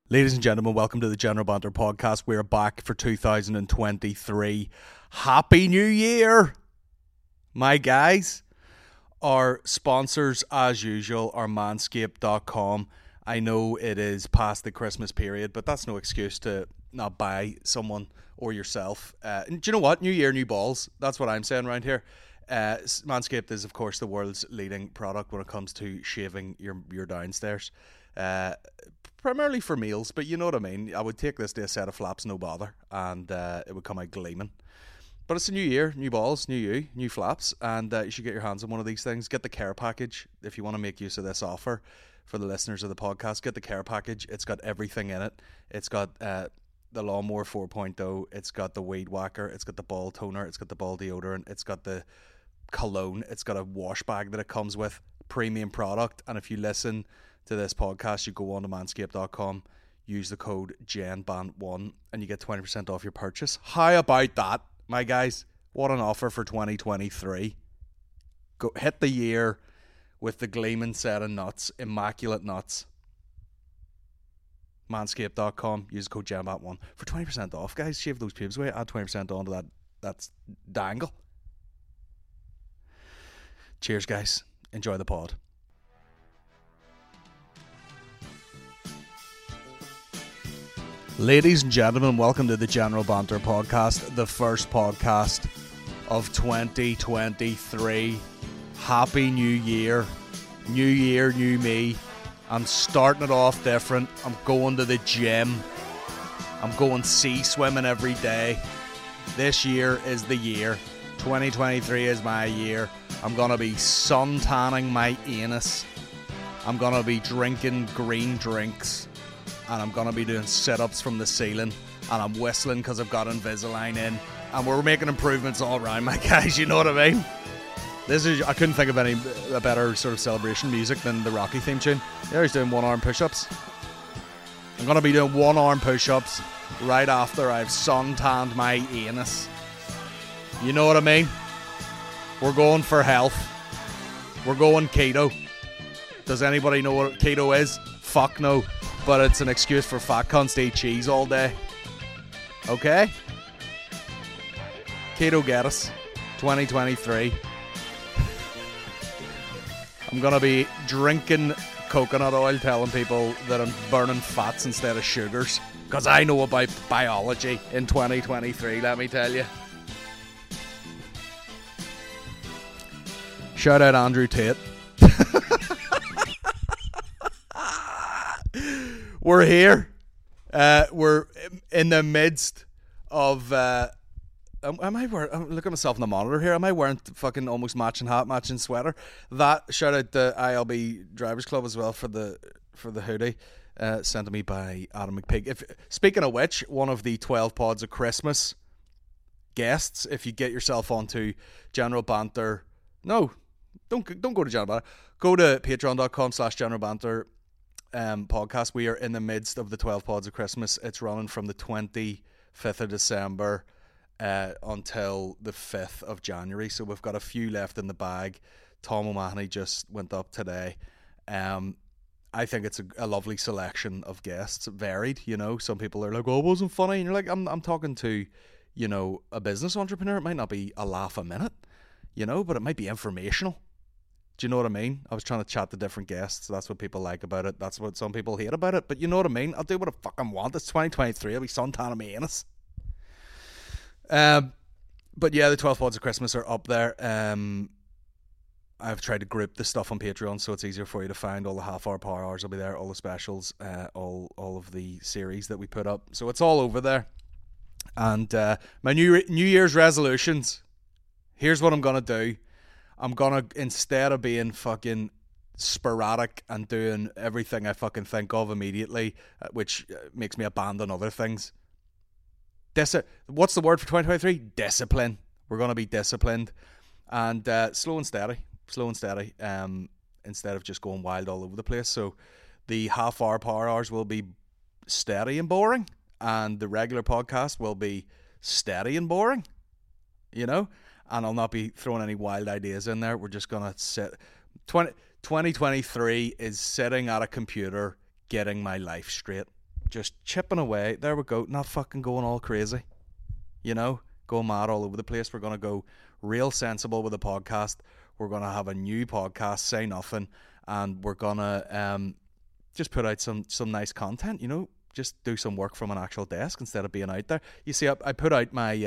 Ladies and gentlemen, welcome to the General Banter Podcast. We're back for 2023. Happy New Year, my guys. Our sponsors, as usual, are manscaped.com. I know it is past the Christmas period, but that's no excuse to not buy someone or yourself. Do you know what? New year, new balls. That's what I'm saying around here. Manscaped is, of course, the world's leading product when it comes to shaving your downstairs. Primarily for meals, but you know what I mean. I would take this to a set of flaps, no bother, and it would come out gleaming. But it's a new year, new balls, new you, new flaps, and you should get your hands on one of these things. Get the care package if you want to make use of this offer for the listeners of the podcast. Get the care package. It's got everything in it. It's got the Lawnmower 4.0. It's got the Weed Whacker. It's got the ball toner. It's got the ball deodorant. It's got the cologne. It's got a wash bag that it comes with. Premium product. And if you listen to this podcast, you go on to manscaped.com, use the code GENBANT1, and you get 20% off your purchase. How about that, my guys? What an offer for 2023. Go hit the year with the gleaming set of nuts, immaculate nuts. Manscaped.com, use the code GENBANT1 for 20% off, guys. Shave those pubes away, add 20% onto that. That's dangle. Cheers, guys. Enjoy the pod. Ladies and gentlemen, welcome to the General Banter Podcast, the first podcast of 2023. Happy New Year. New year, new me. I'm starting it off different. I'm going to the gym. I'm going sea swimming every day. This year is the year. 2023 is my year. I'm going to be sun tanning my anus. I'm going to be drinking green drinks. And I'm going to be doing sit-ups from the ceiling. And I'm whistling because I've got Invisalign in. And we're making improvements all around, my guys. You know what I mean? I couldn't think of a better sort of celebration music than the Rocky theme tune. Yeah, he's doing one-arm push-ups. I'm going to be doing one-arm push-ups right after I've sun-tanned my anus. You know what I mean? We're going for health. We're going keto. Does anybody know what keto is? Fuck no. But it's an excuse for fat cunts to eat cheese all day. Okay? Keto get us. 2023. I'm going to be drinking coconut oil, telling people that I'm burning fats instead of sugars. Because I know about biology in 2023, let me tell you. Shout out Andrew Tate. We're here. We're in the midst of. I'm looking at myself in the monitor here. Am I wearing fucking almost matching hat, matching sweater? That shout out the ILB Drivers Club as well for the hoodie sent to me by Adam McPeak. Speaking of which, one of the 12 Pods of Christmas guests, if you get yourself onto General Banter, no, don't go to General Banter. Go to patreon.com/General Banter. Podcast. We are in the midst of the 12 Pods of Christmas. It's running from the 25th of December until the 5th of January. So we've got a few left in the bag. Tom O'Mahony just went up today. I think it's a lovely selection of guests. Varied, you know. Some people are like, oh, it wasn't funny. And you're like, I'm talking to, you know, a business entrepreneur. It might not be a laugh a minute, you know, but it might be informational. Do you know what I mean? I was trying to chat to different guests. That's what people like about it. That's what some people hate about it. But you know what I mean? I'll do what I fucking want. It's 2023. I'll be suntanning my anus. But yeah, the 12 Pods of Christmas are up there. I've tried to group the stuff on Patreon so it's easier for you to find. All the half-hour, power hours will be there. All the specials. All of the series that we put up. So it's all over there. And my New Year's resolutions. Here's what I'm going to do. I'm gonna, instead of being fucking sporadic and doing everything I fucking think of immediately, which makes me abandon other things. What's the word for 2023? Discipline. We're gonna be disciplined and slow and steady. Instead of just going wild all over the place. So the half-hour, power hours will be steady and boring, and the regular podcast will be steady and boring. You know. And I'll not be throwing any wild ideas in there. We're just going to sit. 2023 is sitting at a computer getting my life straight. just chipping away. There we go. Not fucking going all crazy. Going mad all over the place. We're going to go real sensible with the podcast. We're going to have a new podcast, Say Nothing, and we're going to just put out some nice content, just do some work from an actual desk instead of being out there. You see, I put out my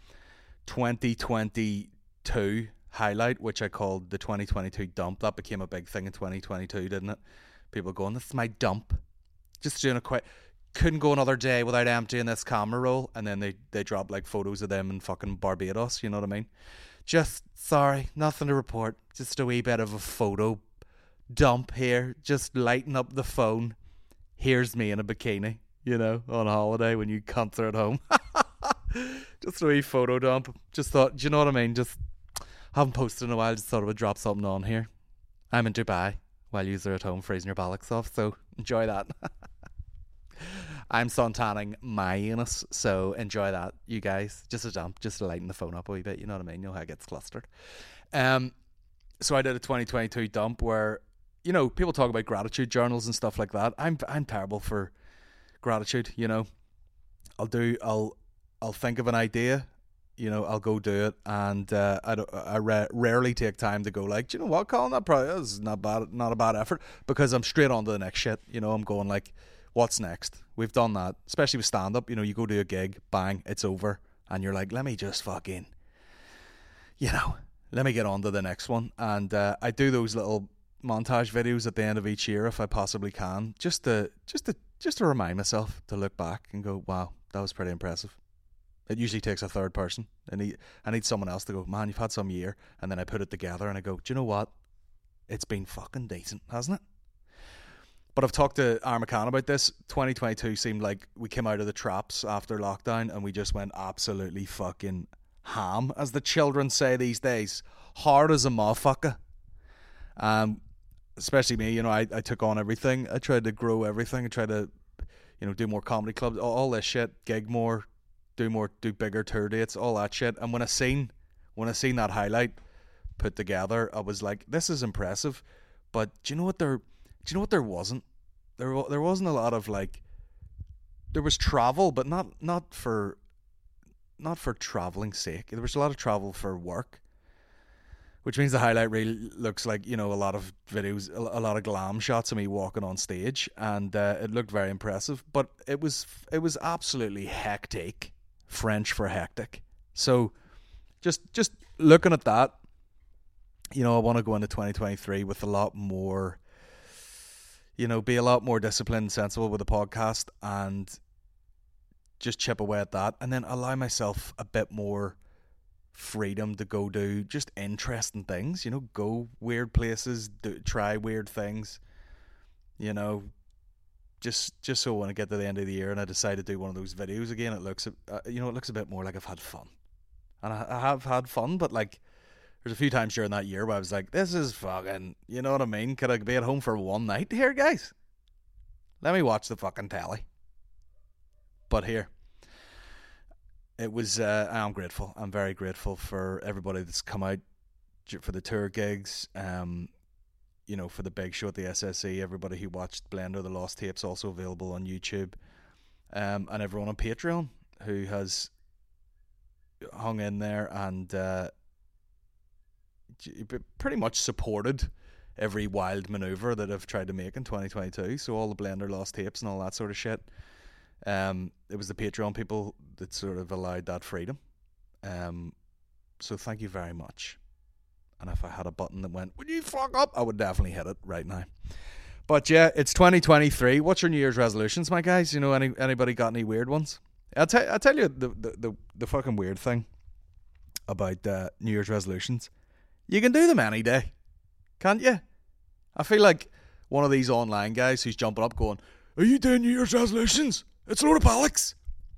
2022 highlight, which I called the 2022 dump. That became a big thing in 2022, didn't it? People going, "This is my dump." Just doing a quick, couldn't go another day without emptying this camera roll. And then they drop like photos of them in fucking Barbados, you know what I mean? Just, sorry, nothing to report. Just a wee bit of a photo dump here. Just lighten up the phone. Here's me in a bikini, on holiday when you cunts are at home. Just a wee photo dump. Just thought, do you know what I mean? Just haven't posted in a while. Just thought I would drop something on here. I'm in Dubai while you're at home freezing your bollocks off, so enjoy that. I'm sun tanning my anus, so enjoy that, you guys. Just a dump, just to lighten the phone up a wee bit, you know what I mean? You know how it gets clustered. So I did a 2022 dump where, people talk about gratitude journals and stuff like that. I'm terrible for gratitude, I'll think of an idea, I'll go do it, and I rarely take time to go like, do you know what, Colin, that probably is not a bad effort, because I'm straight on to the next shit. I'm going like, what's next? We've done that, especially with stand-up. You go to a gig, bang, it's over, and you're like, let me just fucking, let me get on to the next one. And I do those little montage videos at the end of each year if I possibly can, just to remind myself to look back and go, wow, that was pretty impressive. It usually takes a third person. I need someone else to go, man, you've had some year, and then I put it together and I go, do you know what? It's been fucking decent, hasn't it? But I've talked to Armacan about this. 2022 seemed like we came out of the traps after lockdown and we just went absolutely fucking ham, as the children say these days. Hard as a motherfucker. Especially me, I took on everything. I tried to grow everything. I tried to, do more comedy clubs, all this shit, gig more, do bigger tour dates, all that shit. And when I seen that highlight put together, I was like, this is impressive. But do you know what there wasn't? There wasn't a lot of like, there was travel, but not for traveling's sake. There was a lot of travel for work, which means the highlight reel looks like, a lot of videos, a lot of glam shots of me walking on stage, and it looked very impressive. But it was absolutely hectic, French for hectic. So just looking at that, I want to go into 2023 with a lot more, be a lot more disciplined and sensible with the podcast, and just chip away at that, and then allow myself a bit more freedom to go do just interesting things, go weird places, try weird things, just so when I get to the end of the year and I decide to do one of those videos again, it looks a bit more like I've had fun. And I have had fun, but like, there's a few times during that year where I was like, this is fucking, you know what I mean? Could I be at home for one night here, guys? Let me watch the fucking telly. But here, it was, I'm grateful. I'm very grateful for everybody that's come out for the tour gigs, for the big show at the SSE, everybody who watched Blender, the Lost Tapes, also available on YouTube, and everyone on Patreon who has hung in there and pretty much supported every wild maneuver that I've tried to make in 2022. So all the Blender, Lost Tapes and all that sort of shit. It was the Patreon people that sort of allowed that freedom. So thank you very much. And if I had a button that went, "Would you fuck up?" I would definitely hit it right now. But yeah, it's 2023. What's your New Year's resolutions, my guys? Anybody got any weird ones? I'll tell you the fucking weird thing about New Year's resolutions. You can do them any day, can't you? I feel like one of these online guys who's jumping up going, "Are you doing New Year's resolutions? It's a load of bollocks."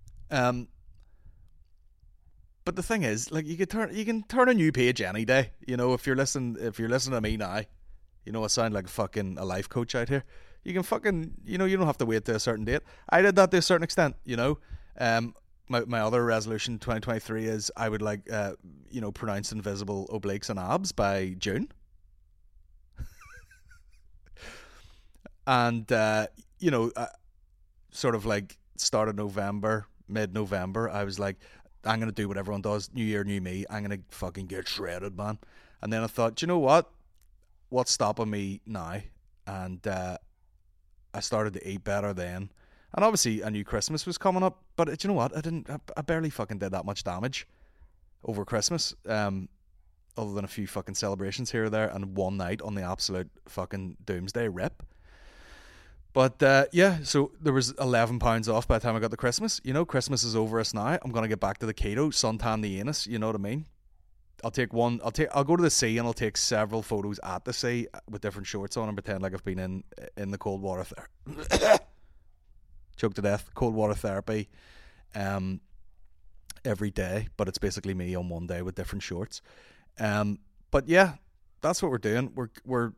But the thing is, like, you can turn a new page any day. If you're listening to me now, I sound like a life coach out here. You can fucking, you don't have to wait to a certain date. I did that to a certain extent, My other resolution 2023 is I would like, pronounce invisible obliques and abs by June. And, sort of like start of November, mid-November, I was like, I'm going to do what everyone does. New year, new me. I'm going to fucking get shredded, man. And then I thought, do you know what? What's stopping me now? And I started to eat better then. And obviously I knew Christmas was coming up, but do you know what? I barely fucking did that much damage over Christmas. Other than a few fucking celebrations here or there and one night on the absolute fucking doomsday rip. But yeah, so there was £11 off by the time I got to Christmas. You know, Christmas is over us now. I'm gonna get back to the keto, suntan the anus. You know what I mean? I'll go to the sea and I'll take several photos at the sea with different shorts on and pretend like I've been in the cold water. Choked to death. Cold water therapy, every day, but it's basically me on one day with different shorts. But yeah, that's what we're doing. We're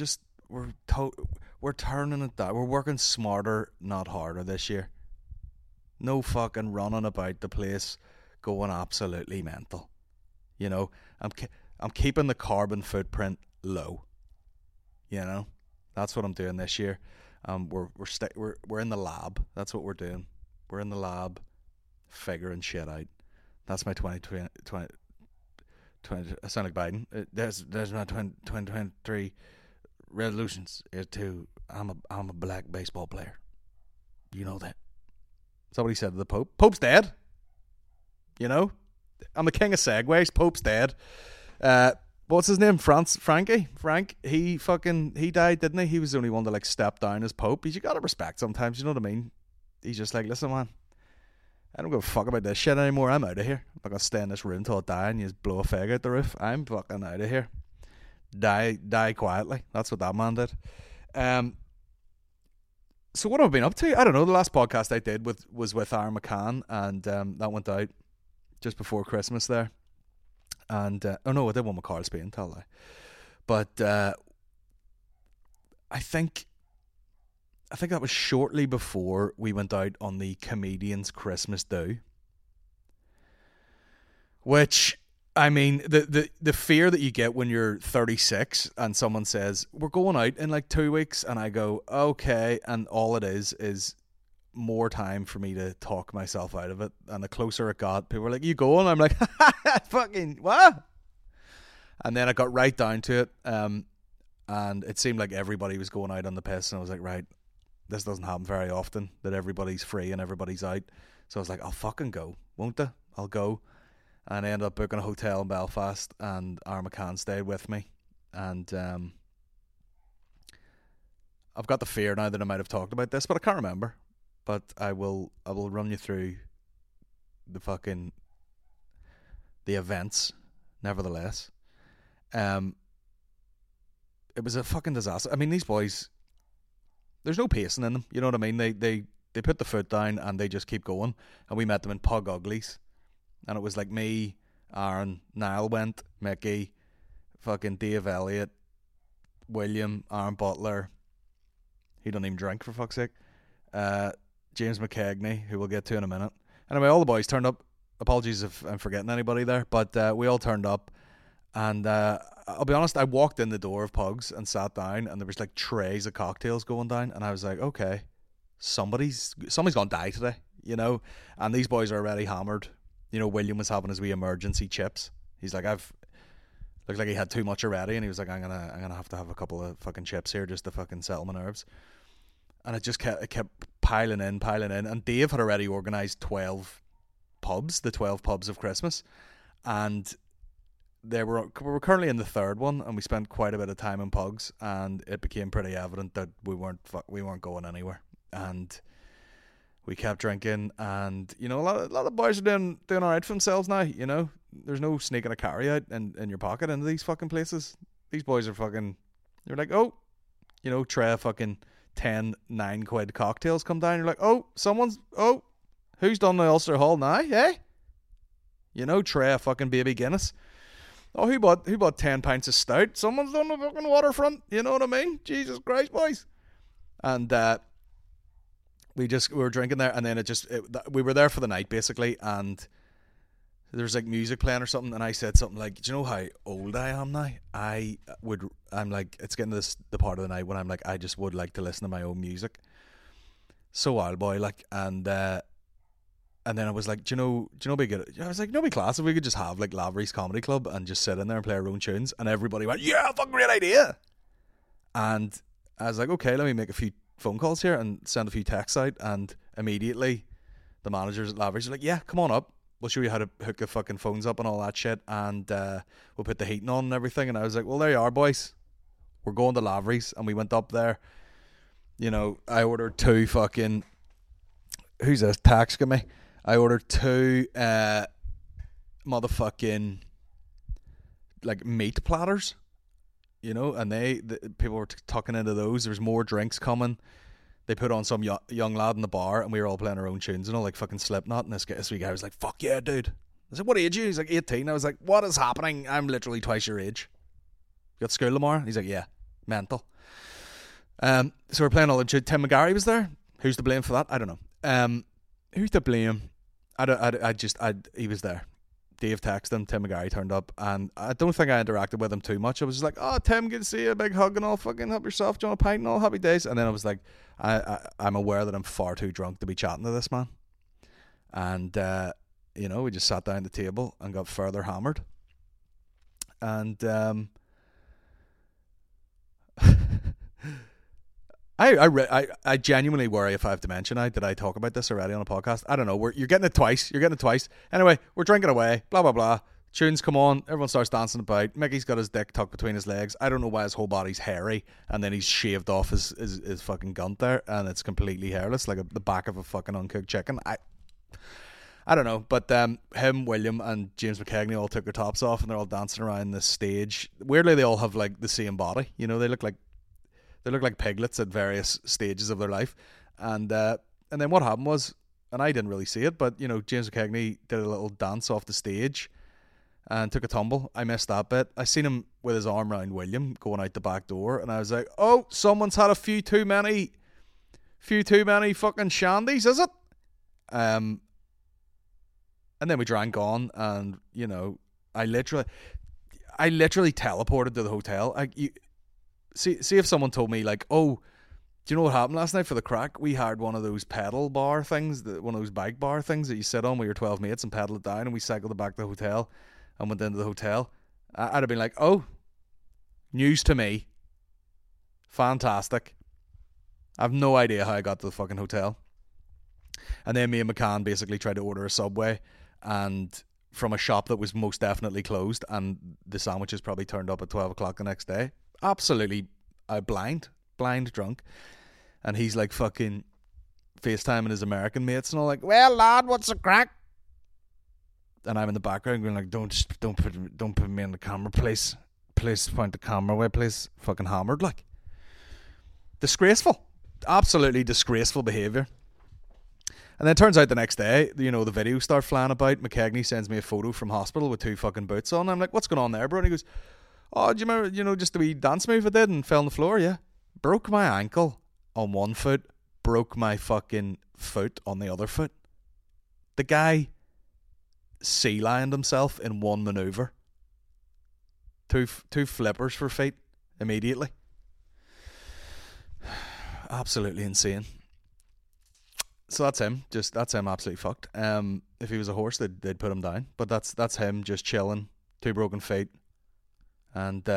turning it down. We're working smarter, not harder this year. No fucking running about the place going absolutely mental. You know, I'm keeping the carbon footprint low. You know, that's what I'm doing this year. We're in the lab. That's what we're doing. We're in the lab, figuring shit out. That's my 2020. I sound like Biden. There's my 2023 resolutions. Is to I'm a black baseball player. You know that. Somebody said to the Pope. Pope's dead. You know, I'm the king of segues. Pope's dead. What's his name? Frankie. Frank. He died, didn't he? He was the only one to like step down as Pope. You gotta respect sometimes. You know what I mean? He's just like, listen, man. I don't give a fuck about this shit anymore. I'm out of here. I'm not gonna stay in this room till I die and you just blow a fag out the roof. I'm fucking out of here. Die quietly. That's what that man did. So what have I been up to? I don't know. The last podcast I did was with Aaron McCann, and that went out just before Christmas there. And oh no, I did one with Carl Spain, tell I. But I think that was shortly before we went out on the Comedians Christmas Do. Which, I mean, the fear that you get when you're 36 and someone says, we're going out in like 2 weeks, and I go, okay, and all it is more time for me to talk myself out of it. And the closer it got, people were like, you going? I'm like, fucking what? And then I got right down to it, and it seemed like everybody was going out on the piss, and I was like, right, this doesn't happen very often, that everybody's free and everybody's out. So I was like, I'll fucking go, won't I? I'll go. And I ended up booking a hotel in Belfast, and Aaron McCann stayed with me. And I've got the fear now that I might have talked about this, but I can't remember. But I will run you through the events, nevertheless. It was a fucking disaster. I mean, these boys, there's no pacing in them. You know what I mean? They put the foot down and they just keep going. And we met them in Pug Uglies. And it was like me, Aaron, Niall went, Mickey, fucking Dave Elliott, William, Aaron Butler. He doesn't even drink, for fuck's sake. James McKegney, who we'll get to in a minute. Anyway, all the boys turned up. Apologies if I'm forgetting anybody there, but we all turned up. And I'll be honest, I walked in the door of Pugs and sat down, and there was like trays of cocktails going down, and I was like, okay, somebody's gonna die today, you know. And these boys are already hammered. You know, William was having his wee emergency chips. He's like, looked like he had too much already, and he was like, I'm gonna have to have a couple of fucking chips here just to fucking settle my nerves. And it kept piling in, and Dave had already organised 12 pubs, the 12 pubs of Christmas, and we were currently in the third one, and we spent quite a bit of time in Pugs, and it became pretty evident that we weren't going anywhere, and we kept drinking, and you know, a lot of boys are doing all right for themselves now. You know, there's no sneaking a carry out in your pocket into these fucking places. These boys are fucking. They're like, oh, you know, try a fucking 10 9 quid cocktails come down. You're like, who's done the Ulster Hall now? Eh? You know, try a fucking baby Guinness. Oh, who bought 10 pints of stout? Someone's done the fucking waterfront. You know what I mean? Jesus Christ, boys. And we were drinking there, and then we were there for the night basically, and there was like music playing or something, and I said something like, do you know how old I am now? I'm like, it's getting to the part of the night when I'm like, I just would like to listen to my own music. So wild, boy. Like, and then I was like, do you know, be good. I was like, no, be class if we could just have like Lavery's Comedy Club and just sit in there and play our own tunes. And everybody went, yeah, fucking great idea. And I was like, okay, let me make a few phone calls here and send a few texts out. And immediately the managers at Lavery's are like, yeah, come on up. We'll show you how to hook the fucking phones up and all that shit. And we'll put the heating on and everything. And I was like, well, there you are, boys. We're going to Lavery's. And we went up there. You know, I ordered 2 fucking... Who's this? Texting me. I ordered 2 motherfucking like meat platters. You know, and people were tucking into those. There was more drinks coming. They put on some young lad in the bar, and we were all playing our own tunes and all, like fucking Slipknot. And this wee guy was like, fuck yeah, dude. I said, what age are you? He's like, 18. I was like, what is happening? I'm literally twice your age. You got school tomorrow? He's like, yeah, mental. So we're playing all the tunes. Tim McGarry was there. Who's to blame for that? I don't know. Who's to blame? He was there. Dave texted him, Tim McGarry turned up, and I don't think I interacted with him too much. I was just like, oh, Tim, good to see you, a big hug and all, fucking help yourself, do you want a pint and all, happy days. And then I was like, I'm aware that I'm far too drunk to be chatting to this man. And, you know, we just sat down at the table and got further hammered. And, I genuinely worry if I have dementia. Did I talk about this already on a podcast? I don't know. You're getting it twice. Anyway, we're drinking away. Blah, blah, blah. Tunes come on. Everyone starts dancing about. Mickey's got his dick tucked between his legs. I don't know why his whole body's hairy. And then he's shaved off his fucking gunt there. And it's completely hairless, like the back of a fucking uncooked chicken. I don't know. But him, William, and James McKegney all took their tops off. And they're all dancing around this stage. Weirdly, they all have like the same body. You know, they look like piglets at various stages of their life. And then what happened was, and I didn't really see it, but, you know, James McKegney did a little dance off the stage and took a tumble. I missed that bit. I seen him with his arm around William going out the back door, and I was like, oh, someone's had a few too many fucking shandies, is it? And then we drank on, and, you know, I literally teleported to the hotel. See if someone told me, like, oh, do you know what happened last night for the crack? We hired one of those pedal bar things, one of those bike bar things that you sit on with your 12 mates and pedal it down, and we cycled it back to the hotel and went into the hotel. I'd have been like, oh, news to me. Fantastic. I have no idea how I got to the fucking hotel. And then me and McCann basically tried to order a Subway, and from a shop that was most definitely closed, and the sandwiches probably turned up at 12 o'clock the next day. Absolutely blind drunk. And he's like fucking FaceTiming his American mates and all, like, well, lad, what's the crack? And I'm in the background going like, don't put me in the camera, please point the camera away, please. Fucking hammered, like. Disgraceful. Absolutely disgraceful behaviour. And then it turns out the next day, you know, the videos start flying about. McKegney sends me a photo from hospital with 2 fucking boots on. I'm like, what's going on there, bro? And he goes, oh, do you remember, you know, just the wee dance move I did and fell on the floor? Yeah. Broke my ankle on one foot, broke my fucking foot on the other foot. The guy sea-lioned himself in one manoeuvre. Two flippers for feet immediately. Absolutely insane. So that's him. That's him absolutely fucked. If he was a horse, they'd put him down. But that's him just chilling, 2 broken feet. And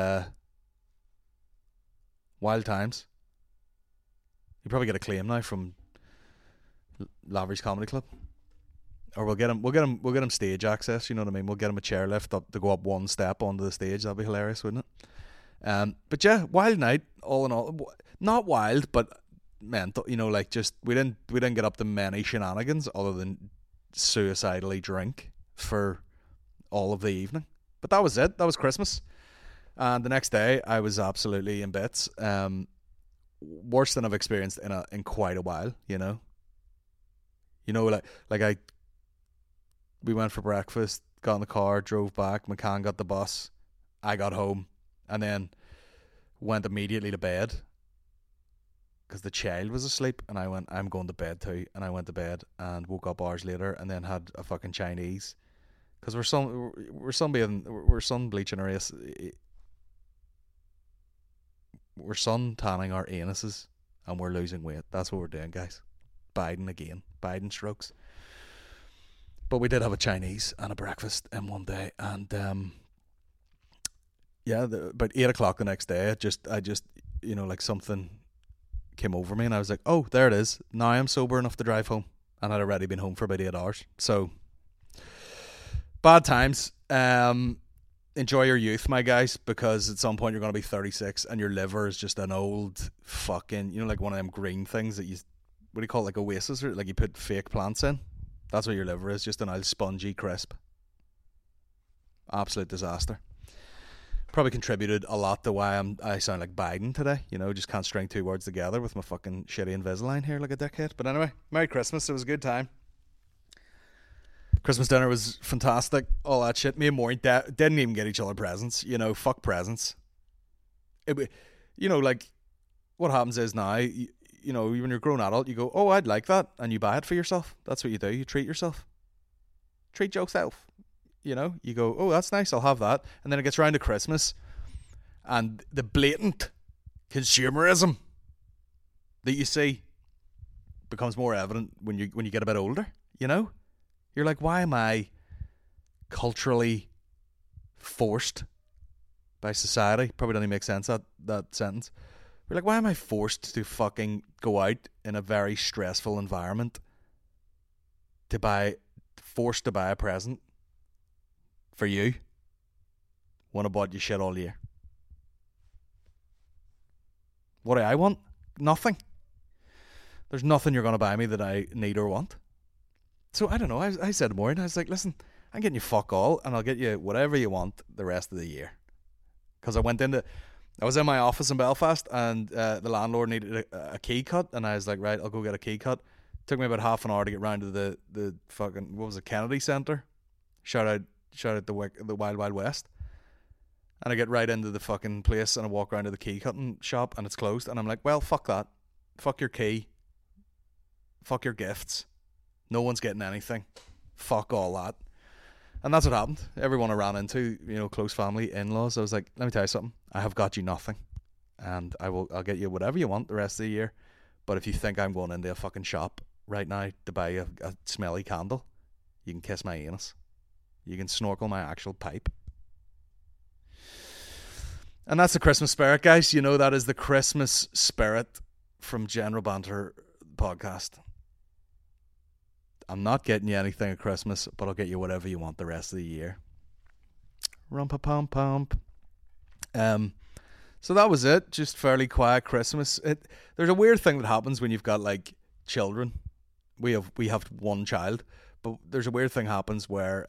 wild times. You probably get a claim now from Lavery's Comedy Club, or we'll get him stage access. You know what I mean? We'll get him a chairlift up to go up 1 step onto the stage. That'd be hilarious, wouldn't it? But yeah, wild night. All in all, not wild, but mental. You know, like just we didn't get up to many shenanigans other than suicidally drink for all of the evening. But that was it. That was Christmas. And the next day, I was absolutely in bits. Worse than I've experienced in quite a while. You know, we went for breakfast, got in the car, drove back. McCann got the bus. I got home, and then went immediately to bed because the child was asleep. And I went, I'm going to bed too. And I went to bed and woke up hours later, and then had a fucking Chinese because we're sun bleaching our ass. We're sun tanning our anuses, and we're losing weight. That's what we're doing, guys. Biden again. Biden strokes. But we did have a Chinese and a breakfast in one day, and about 8 o'clock the next day, I just like something came over me, and I was like, oh, there it is. Now I'm sober enough to drive home, and I'd already been home for about 8 hours. So bad times. Enjoy your youth, my guys, because at some point you're going to be 36 and your liver is just an old fucking, like one of them green things that what do you call it, like Oasis, or like you put fake plants in. That's what your liver is, just an old spongy crisp. Absolute disaster. Probably contributed a lot to why I sound like Biden today. Just can't string two words together with my fucking shitty Invisalign here like a dickhead. But anyway, Merry Christmas. It was a good time. Christmas dinner was fantastic. All that shit. Me and Maureen didn't even get each other presents. Fuck presents. Like what happens is now, when you're a grown adult, you go, oh, I'd like that. And you buy it for yourself. That's what you do. You treat yourself. Treat yourself. You go, oh, that's nice. I'll have that. And then it gets around to Christmas. And the blatant consumerism that you see becomes more evident when you get a bit older, You're like, why am I culturally forced by society? Probably doesn't make sense, that sentence. You're like, why am I forced to fucking go out in a very stressful environment forced to buy a present for you when I bought you shit all year? What do I want? Nothing. There's nothing you're going to buy me that I need or want. So I don't know. I said to Maureen, I was like, listen, I'm getting you fuck all, and I'll get you whatever you want the rest of the year. Because I was in my office in Belfast, and the landlord needed a key cut, and I was like, right, I'll go get a key cut. Took me about half an hour to get round to the fucking, what was it, Kennedy Centre. Shout out the Wild Wild West. And I get right into the fucking place, and I walk around to the key cutting shop, and it's closed. And I'm like, well, fuck that. Fuck your key. Fuck your gifts. No one's getting anything. Fuck all that. And that's what happened. Everyone I ran into, close family, in-laws, I was like, let me tell you something. I have got you nothing. And I'll get you whatever you want the rest of the year. But if you think I'm going into a fucking shop right now to buy a smelly candle, you can kiss my anus. You can snorkel my actual pipe. And that's the Christmas spirit, guys. That is the Christmas spirit from General Banter podcast. I'm not getting you anything at Christmas, but I'll get you whatever you want the rest of the year. Rumpa-pump-pump. So that was it. Just fairly quiet Christmas. There's a weird thing that happens when you've got like children. We have one child, but there's a weird thing happens where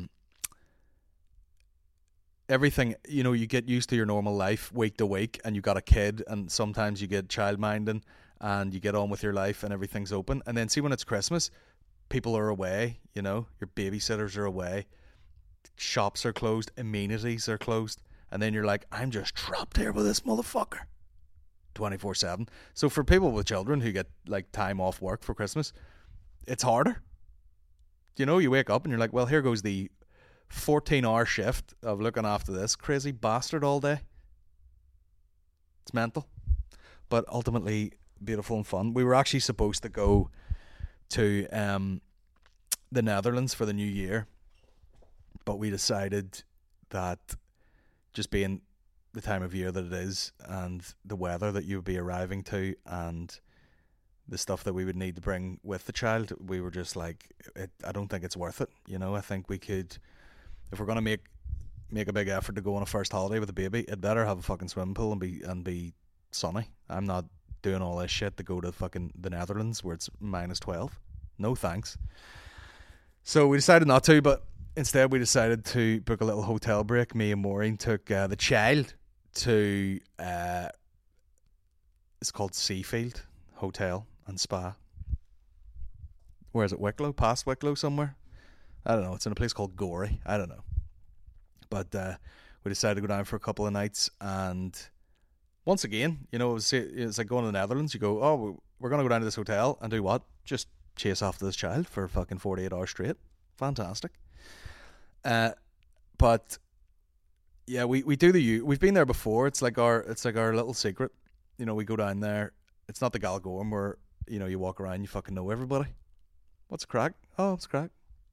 everything, you get used to your normal life week to week, and you got a kid, and sometimes you get child minding, and you get on with your life, and everything's open. And then see, when it's Christmas, people are away, your babysitters are away, shops are closed, amenities are closed, and then you're like, I'm just trapped here with this motherfucker 24/7. So for people with children who get like time off work for Christmas, it's harder. You wake up and you're like, well, here goes the 14-hour shift of looking after this crazy bastard all day. It's mental, but ultimately beautiful and fun. We were actually supposed to go to the Netherlands for the new year, but we decided that, just being the time of year that it is, and the weather that you would be arriving to, and the stuff that we would need to bring with the child, we were just like, I don't think it's worth it. I think we could, if we're going to make a big effort to go on a first holiday with a baby, it better have a fucking swimming pool and be sunny. I'm not doing all this shit to go to fucking the Netherlands where it's -12. No thanks. So we decided not to, but instead we decided to book a little hotel break. Me and Maureen took the child to it's called Seafield Hotel and Spa. Where is it? Wicklow? Past Wicklow somewhere? I don't know. It's in a place called Gorey. I don't know. But we decided to go down for a couple of nights, and once again, it's like going to the Netherlands. You go, oh, we're going to go down to this hotel and do what? Just chase after this child for fucking 48 hours straight. Fantastic. But yeah, we do we've been there before. It's like our little secret. We go down there. It's not the Galgorm. you know, you walk around, you fucking know everybody. What's crack? Oh, it's crack.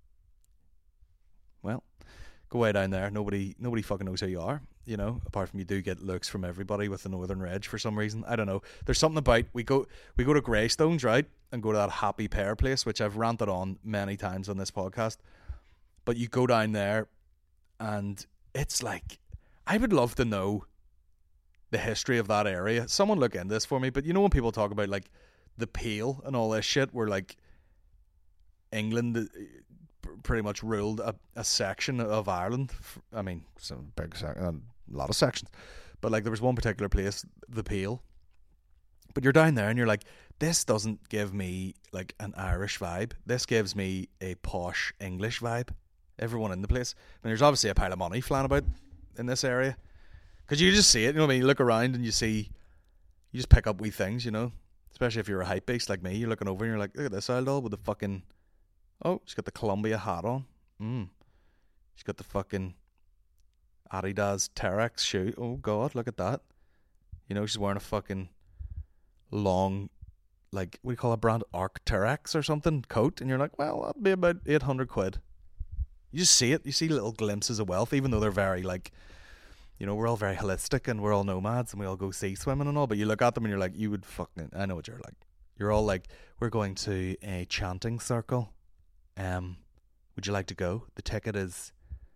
Well, go way down there. Nobody fucking knows who you are. You know, apart from you do get looks from everybody with the Northern Reg for some reason. I don't know. There's something about we go to Greystones, right, and go to that Happy Pear place, which I've ranted on many times on this podcast. But you go down there, and it's like, I would love to know the history of that area. Someone look into this for me. But you know when people talk about like the Peel and all this shit, where like England pretty much ruled a section of Ireland. I mean, some big a lot of sections, but like there was one particular place, the Peel. But you're down there and you're like, this doesn't give me like an Irish vibe. This gives me a posh English vibe. Everyone in the place. I mean, there's obviously a pile of money flying about in this area, because you just see it. You know what I mean? You look around and you just pick up wee things. You know, especially if you're a hype beast like me. You're looking over and you're like, look at this old doll with the fucking. Oh, she's got the Columbia hat on. She's got the fucking Adidas Terex shoe. Oh, God, look at that. You know, she's wearing a fucking long, like, what do you call a brand? Arc'teryx or something coat. And you're like, well, that'd be about 800 quid. You just see it. You see little glimpses of wealth, even though they're very, like, you know, we're all very holistic and we're all nomads and we all go sea swimming and all. But you look at them and you're like, you would fucking, I know what you're like. You're all like, we're going to a chanting circle. Would you like to go? The ticket is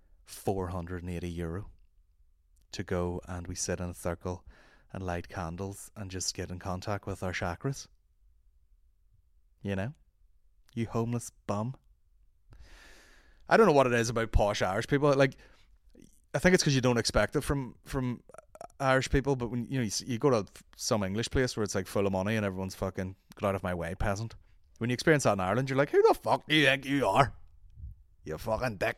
€480 to go, and we sit in a circle and light candles and just get in contact with our chakras. You know? You homeless bum. I don't know what it is about posh Irish people. Like, I think it's because you don't expect it from Irish people, but when you go to some English place where it's like full of money and everyone's fucking get out of my way peasant. When you experience that in Ireland, you're like, who the fuck do you think you are? You fucking dick.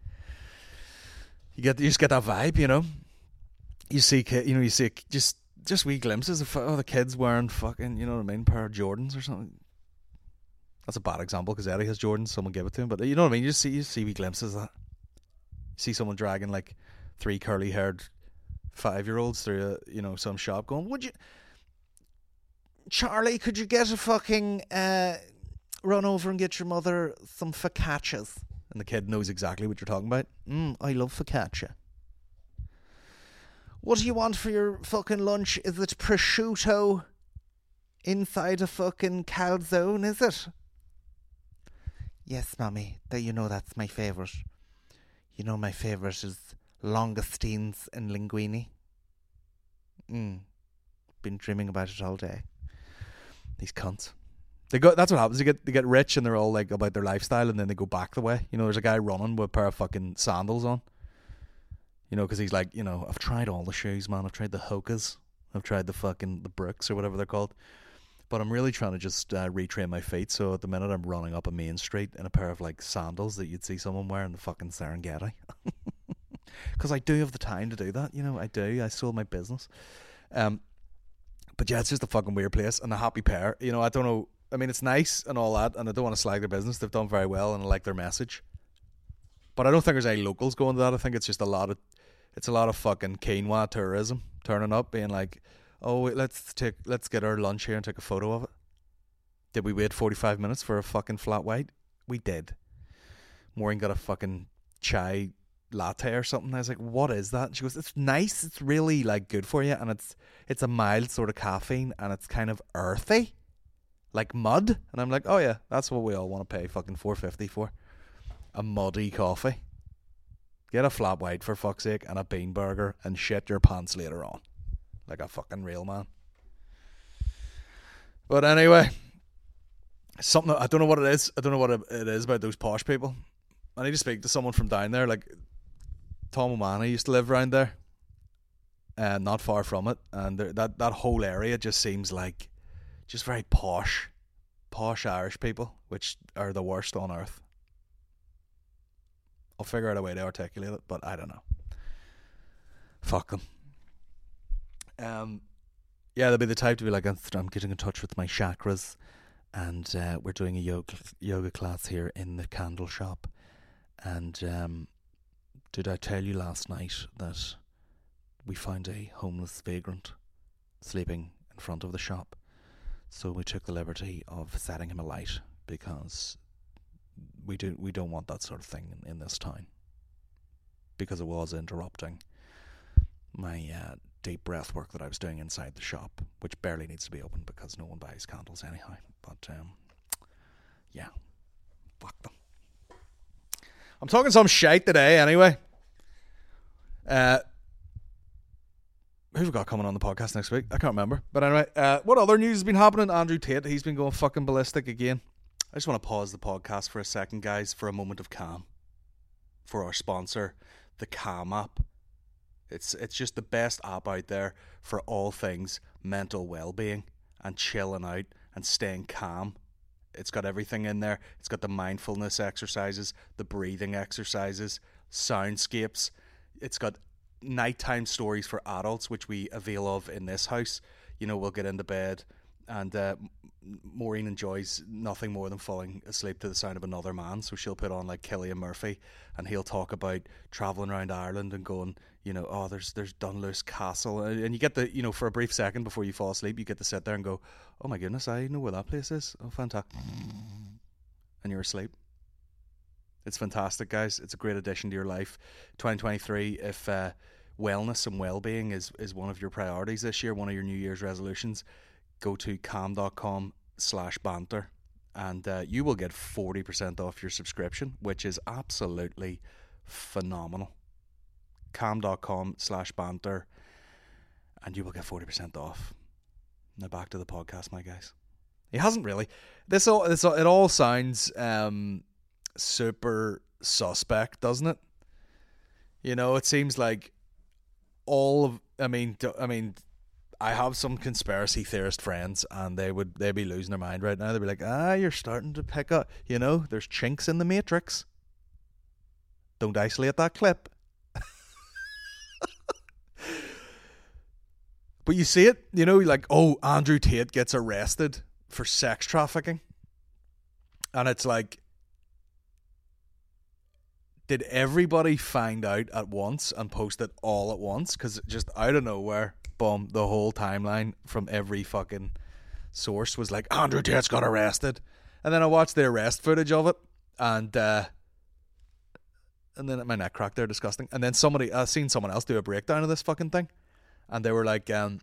You just get that vibe, you know. You see just wee glimpses of the kids wearing fucking, you know what I mean, pair of Jordans or something. That's a bad example because Eddie has Jordans. Someone give it to him, but you know what I mean. You see wee glimpses of that. You see someone dragging like 3 curly-haired 5-year-olds through some shop, going, "Would you, Charlie? Could you get a fucking run over and get your mother some focaccias?" And the kid knows exactly what you're talking about. I love focaccia. What do you want for your fucking lunch? Is it prosciutto inside a fucking calzone, is it? Yes, Mommy. You know that's my favourite. You know my favourite is langoustines and linguine. Been dreaming about it all day. These cunts. That's what happens. They get rich and they're all like about their lifestyle, and then they go back the way. You know, there's a guy running with a pair of fucking sandals on. You know, because he's like, I've tried all the shoes, man. I've tried the Hokas. I've tried the Brooks or whatever they're called. But I'm really trying to just retrain my feet. So at the minute I'm running up a main street in a pair of like sandals that you'd see someone wearing the fucking Serengeti. Because I do have the time to do that. You know, I do. I sold my business. But yeah, it's just a fucking weird place. And the Happy Pear, I don't know. I mean, it's nice and all that, and I don't want to slag their business. They've done very well, and I like their message. But I don't think there's any locals going to that. I think it's just a lot of fucking quinoa tourism turning up, being like, "Oh, let's get our lunch here and take a photo of it." Did we wait 45 minutes for a fucking flat white? We did. Maureen got a fucking chai latte or something. I was like, "What is that?" And she goes, "It's nice. It's really like good for you, and it's a mild sort of caffeine, and it's kind of earthy, like mud." And I'm like, "Oh yeah, that's what we all want to pay fucking $4.50 for, a muddy coffee. Get a flat white for fuck's sake, and a bean burger, and shit your pants later on, like a fucking real man." But anyway, something I don't know what it is. I don't know what it is about those posh people. I need to speak to someone from down there. Like Tom O'Mahony used to live around there, and not far from it. And that whole area just seems like just very posh Irish people, which are the worst on earth. I'll figure out a way to articulate it, but I don't know. Fuck them. Yeah, they'll be the type to be like, "I'm getting in touch with my chakras, and we're doing a yoga class here in the candle shop. And did I tell you last night that we found a homeless vagrant sleeping in front of the shop? So we took the liberty of setting him alight because we don't want that sort of thing in this town, because it was interrupting my deep breath work that I was doing inside the shop, which barely needs to be open because no one buys candles anyhow. But yeah, fuck them. I'm talking some shite today anyway. Who have we got coming on the podcast next week? I can't remember. But anyway, what other news has been happening? Andrew Tate, he's been going fucking ballistic again. I just want to pause the podcast for a second, guys, for a moment of calm. For our sponsor, the Calm app. It's just the best app out there for all things mental well-being and chilling out and staying calm. It's got everything in there. It's got the mindfulness exercises, the breathing exercises, soundscapes. It's got nighttime stories for adults, which we avail of in this house. You know, we'll get into bed and Maureen enjoys nothing more than falling asleep to the sound of another man. So she'll put on like Cillian Murphy and he'll talk about travelling around Ireland and going, you know, oh, there's Dunluce Castle. And you get the, you know, for a brief second before you fall asleep, you get to sit there and go, oh my goodness, I know where that place is. Oh, fantastic. And you're asleep. It's fantastic, guys. It's a great addition to your life. 2023, if wellness and well-being is one of your priorities this year, one of your New Year's resolutions, go to calm.com/banter and you will get 40% off your subscription, which is absolutely phenomenal. Calm.com/banter and you will get 40% off. Now back to the podcast, my guys. He hasn't really. It all sounds super suspect, doesn't it? You know, it seems like I have some conspiracy theorist friends and they'd be losing their mind right now. They'd be like, you're starting to pick up, you know, there's chinks in the matrix. Don't isolate that clip. But you see it, you know, like, oh, Andrew Tate gets arrested for sex trafficking. And it's like, did everybody find out at once and post it all at once? Because just out of nowhere, boom, the whole timeline from every fucking source was like, Andrew Tate's got arrested. And then I watched the arrest footage of it, and then my neck cracked there, disgusting. And then I seen someone else do a breakdown of this fucking thing, and they were like, it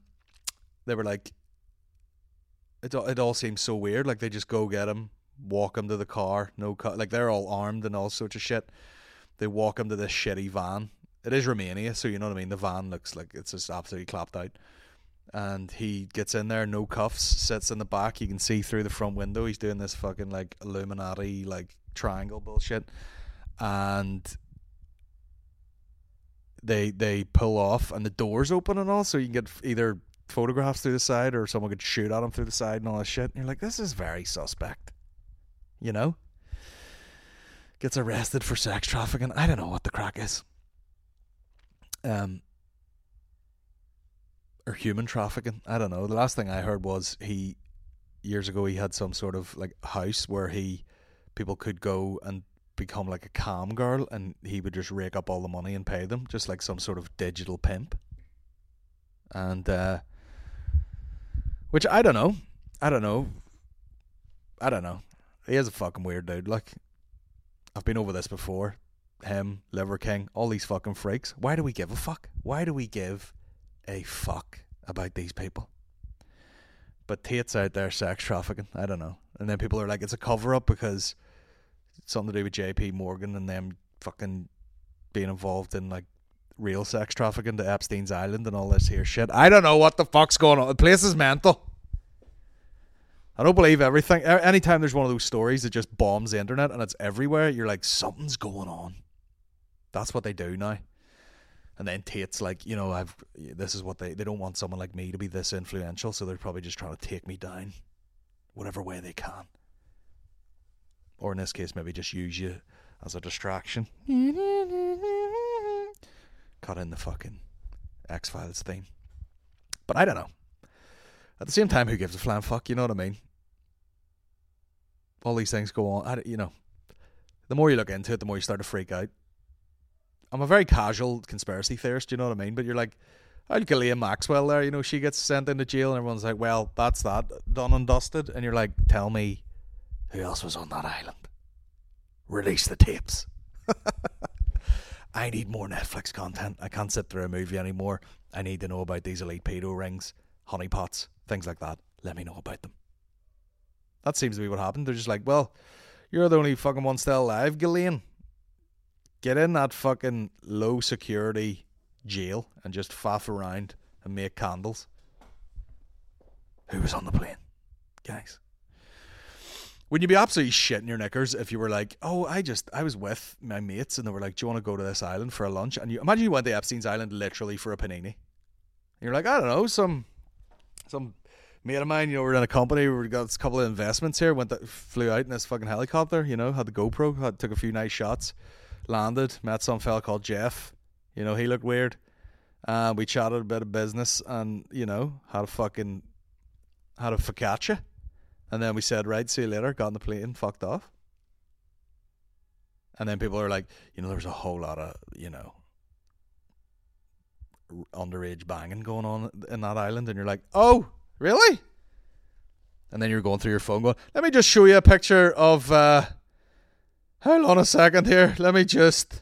all seems so weird. Like, they just go get him, walk him to the car, like they're all armed and all sorts of shit. They walk him to this shitty van. It is Romania, so you know what I mean. The van looks like it's just absolutely clapped out. And he gets in there, no cuffs, sits in the back. You can see through the front window. He's doing this fucking like Illuminati like triangle bullshit. And they pull off, and the doors open and all, so you can get either photographs through the side or someone could shoot at him through the side and all that shit. And you're like, this is very suspect, you know. Gets arrested for sex trafficking. I don't know what the crack is. Or human trafficking. I don't know. The last thing I heard was years ago he had some sort of like house where people could go and become like a cam girl, and he would just rake up all the money and pay them, just like some sort of digital pimp. And which I don't know. He is a fucking weird dude. Like, I've been over this before. Him, Liver King, all these fucking freaks. Why do we give a fuck? Why do we give a fuck about these people? But Tate's out there sex trafficking. I don't know. And then people are like, it's a cover-up because it's something to do with JP Morgan and them fucking being involved in like real sex trafficking to Epstein's Island and all this here shit. I don't know what the fuck's going on. The place is mental. I don't believe everything. Anytime there's one of those stories that just bombs the internet and it's everywhere, you're like, something's going on. That's what they do now. And then Tate's like, you know, this is what they don't want someone like me to be this influential, so they're probably just trying to take me down whatever way they can. Or in this case, maybe just use you as a distraction. Cut in the fucking X-Files theme. But I don't know. At the same time, who gives a flying fuck? You know what I mean? All these things go on. You know, the more you look into it, the more you start to freak out. I'm a very casual conspiracy theorist, you know what I mean? But you're like, I'd Ghislaine Maxwell there, you know, she gets sent into jail and everyone's like, well, that's that, done and dusted. And you're like, tell me who else was on that island. Release the tapes. I need more Netflix content. I can't sit through a movie anymore. I need to know about these elite pedo rings, honeypots, things like that. Let me know about them. That seems to be what happened. They're just like, well, you're the only fucking one still alive, Ghislaine. Get in that fucking low security jail and just faff around and make candles. Who was on the plane, guys? Wouldn't you be absolutely shitting your knickers if you were like, oh, I was with my mates and they were like, do you want to go to this island for a lunch? And you imagine you went to Epstein's Island literally for a panini. And you're like, I don't know, some mate of mine, you know, we're in a company, we got a couple of investments here, flew out in this fucking helicopter, you know, had the GoPro, took a few nice shots, landed, met some fella called Jeff, you know, he looked weird. We chatted a bit of business and, you know, had a focaccia. And then we said, right, see you later, got on the plane, fucked off. And then people are like, you know, there's a whole lot of, you know, underage banging going on in that island. And you're like, oh, really? And then you're going through your phone going, let me just show you a picture of, hold on a second here. Let me just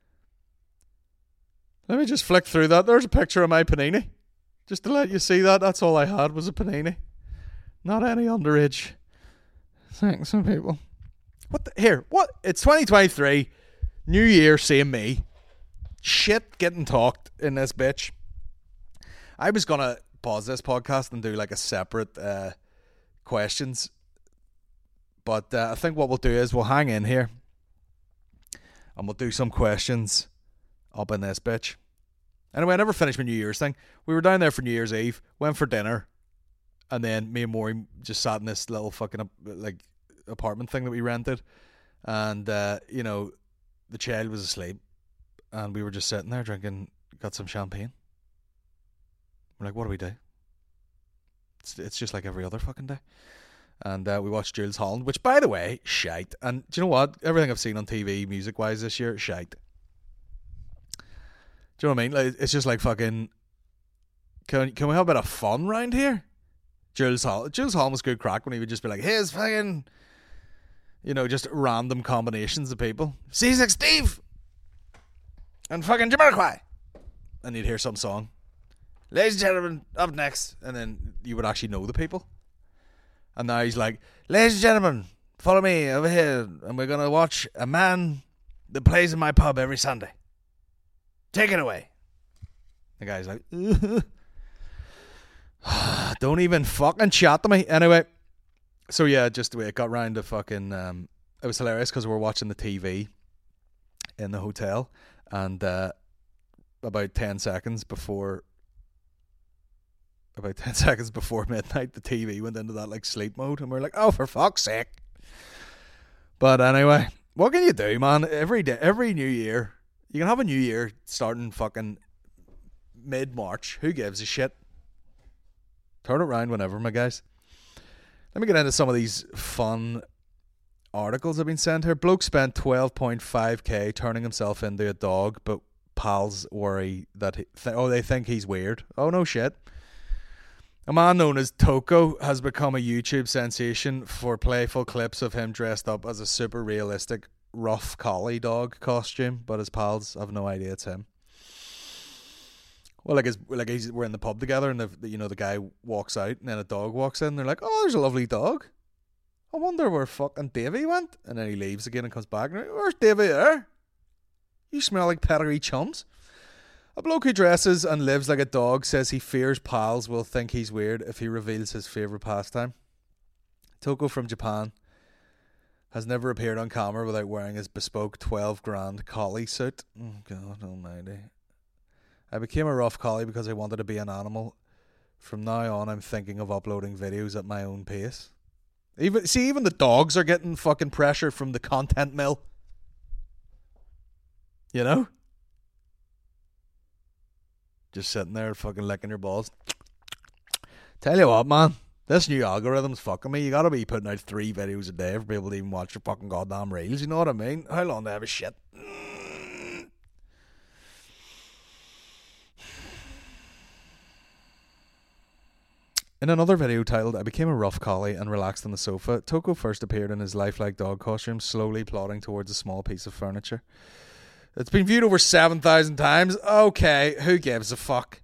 flick through that. There's a picture of my panini. Just to let you see that. That's all I had was a panini. Not any underage. Thanks, some people. What? It's 2023. New year, same me. Shit getting talked in this bitch. I was going to pause this podcast and do like a separate questions. But I think what we'll do is we'll hang in here. And we'll do some questions up in this bitch. Anyway, I never finished my New Year's thing. We were down there for New Year's Eve. Went for dinner. And then me and Maury just sat in this little fucking like apartment thing that we rented. And, you know, the child was asleep. And we were just sitting there drinking, got some champagne. We're like, what do we do? It's just like every other fucking day. And we watched Jools Holland, which, by the way, shite. And do you know what? Everything I've seen on TV, music-wise this year, shite. Do you know what I mean? Like, it's just like fucking... Can we have a bit of fun around here? Jools Holland was good crack when he would just be like, here's fucking, you know, just random combinations of people. C6 Steve! And fucking Jamiroquai! And you'd hear some song. Ladies and gentlemen, up next. And then you would actually know the people. And now he's like, ladies and gentlemen, follow me over here. And we're going to watch a man that plays in my pub every Sunday. Take it away. The guy's like, don't even fucking chat to me. Anyway, so yeah, just the way it got round to fucking, it was hilarious because we were watching the TV in the hotel, and about 10 seconds before midnight, the TV went into that like sleep mode, and we're like, oh, for fuck's sake. But anyway, what can you do, man? Every day, every new year, you can have a new year starting fucking mid-March. Who gives a shit? Turn it around whenever, my guys. Let me get into some of these fun articles I've been sent here. Bloke spent 12.5k turning himself into a dog, but pals worry that they think he's weird. Oh, no shit. A man known as Toko has become a YouTube sensation for playful clips of him dressed up as a super realistic rough collie dog costume, but his pals have no idea it's him. Well, we're in the pub together, and the guy walks out, and then a dog walks in. And they're like, "Oh, there's a lovely dog. I wonder where fucking Davey went." And then he leaves again and comes back. And where's Davey there? You smell like pedigree chums. A bloke who dresses and lives like a dog says he fears pals will think he's weird if he reveals his favourite pastime. Toko from Japan has never appeared on camera without wearing his bespoke 12 grand collie suit. Oh, God almighty. I became a rough collie because I wanted to be an animal. From now on, I'm thinking of uploading videos at my own pace. Even the dogs are getting fucking pressure from the content mill. You know? Just sitting there fucking licking your balls. Tell you what, man. This new algorithm's fucking me. You gotta be putting out 3 videos a day for people to even watch your fucking goddamn reels. You know what I mean? How long do I have a shit? In another video titled "I became a rough collie and relaxed on the sofa," Toko first appeared in his lifelike dog costume, slowly plodding towards a small piece of furniture. It's been viewed over 7,000 times. Okay, who gives a fuck?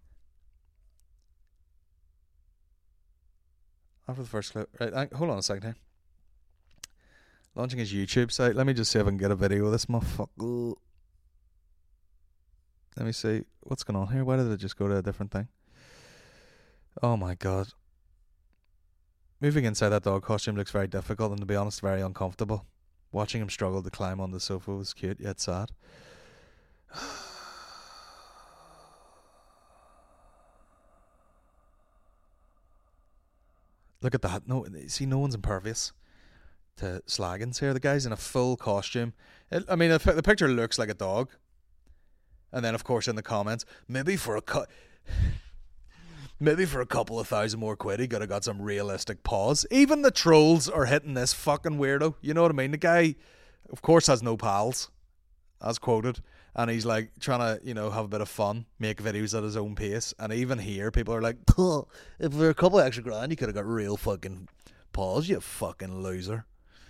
After the first clip. Right, hold on a second here. Launching his YouTube site. Let me just see if I can get a video of this motherfucker. Let me see. What's going on here? Why did it just go to a different thing? Oh my god. Moving inside that dog costume looks very difficult and, to be honest, very uncomfortable. Watching him struggle to climb on the sofa was cute yet sad. Look at that. No, see, no one's impervious to slaggins here. The guy's in a full costume. The picture looks like a dog. And then, of course, in the comments, maybe for a couple of thousand more quid, he could have got some realistic paws. Even the trolls are hitting this fucking weirdo. You know what I mean? The guy, of course, has no pals, as quoted. And he's like trying to, have a bit of fun, make videos at his own pace. And even here, people are like, oh, if for a couple of extra grand, you could have got real fucking paws, you fucking loser.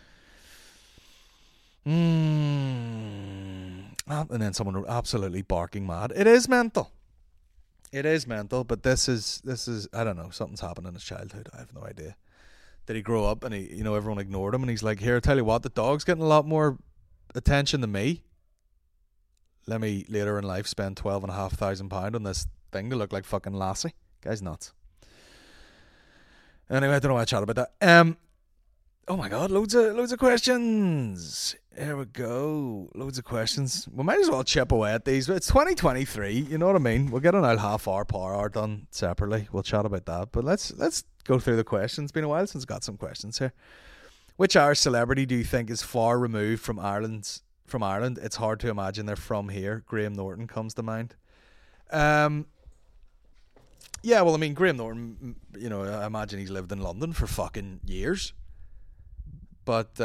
And then someone absolutely barking mad. It is mental. But this is I don't know, something's happened in his childhood. I have no idea. Did he grow up and he, everyone ignored him and he's like, here, I tell you what, the dog's getting a lot more attention than me. Let me later in life spend £12,500 on this thing to look like fucking Lassie. Guy's nuts. Anyway, I don't know why I chat about that. Oh my god, loads of questions. Here we go. Loads of questions. We might as well chip away at these. It's 2023, you know what I mean? We'll get an old half hour power hour done separately. We'll chat about that. But let's go through the questions. It's been a while since I got some questions here. Which Irish celebrity do you think is far removed from Ireland? It's hard to imagine they're from here. Graham Norton comes to mind. Yeah, well, Graham Norton, I imagine he's lived in London for fucking years. But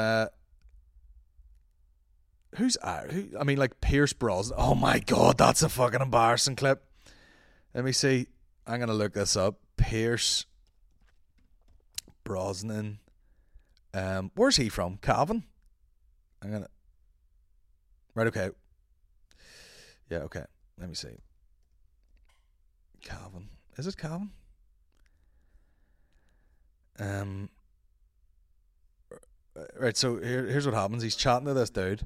who's Pierce Brosnan. Oh my god, that's a fucking embarrassing clip. Let me see. I'm gonna look this up. Pierce Brosnan. Where's he from? Cavan? Right, okay. Yeah, okay. Let me see. Cavan. Is it Cavan? Right, so here's what happens. He's chatting to this dude.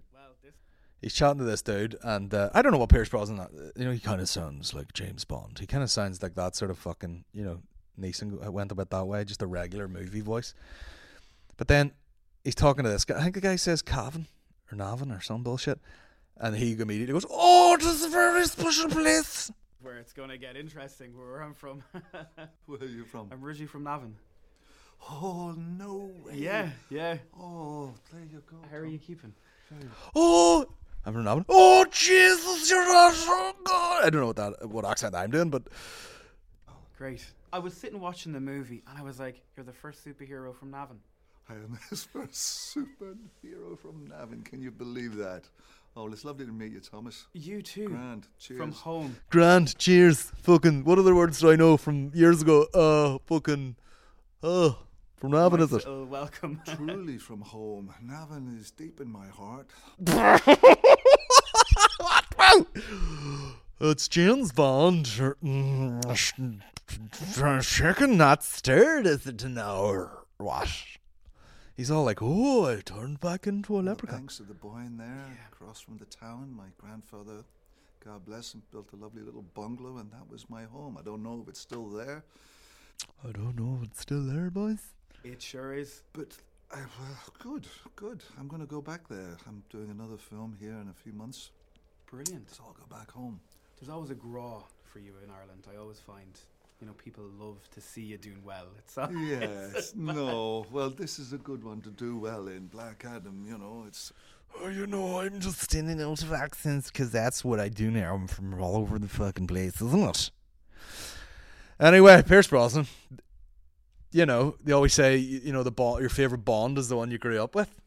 And I don't know what Pierce Brosnan. He kind of sounds like James Bond. He kind of sounds like that sort of fucking. Neeson went a bit that way, just a regular movie voice. But then he's talking to this guy. I think the guy says Cavan or Navan or some bullshit, and he immediately goes, "Oh, this is a very special place." Where it's going to get interesting. Where I'm from. Where are you from? I'm originally from Navan. Oh, no way. Yeah. Oh, there you go. How are you keeping? Oh, I'm from Navan. Oh, Jesus, you're not so good. I don't know what accent I'm doing, but great. I was sitting watching the movie and I was like, you're the first superhero from Navan. I am his first superhero from Navan. Can you believe that? Oh, it's lovely to meet you, Thomas. You too. Grand. Cheers. From home. Grand. Cheers. Fucking, what other words do I know from years ago? From Navan, is it? Welcome. Truly from home. Navan is deep in my heart. It's James Bond. Chicken not stirred, is it now? What? He's all like, oh, I turned back into a leprechaun. Thanks to the boy in there, across from the town, my grandfather, God bless him, built a lovely little bungalow, and that was my home. I don't know if it's still there. I don't know if it's still there, boys. It sure is. But, good. I'm going to go back there. I'm doing another film here in a few months. Brilliant. So I'll go back home. There's always a graw for you in Ireland. I always find, people love to see you doing well. Yes, no. Well, this is a good one to do well in. Black Adam, it's... Oh, I'm just in and out of accents because that's what I do now. I'm from all over the fucking place, isn't it? Anyway, Pierce Brosnan. They always say, your favourite Bond is the one you grew up with.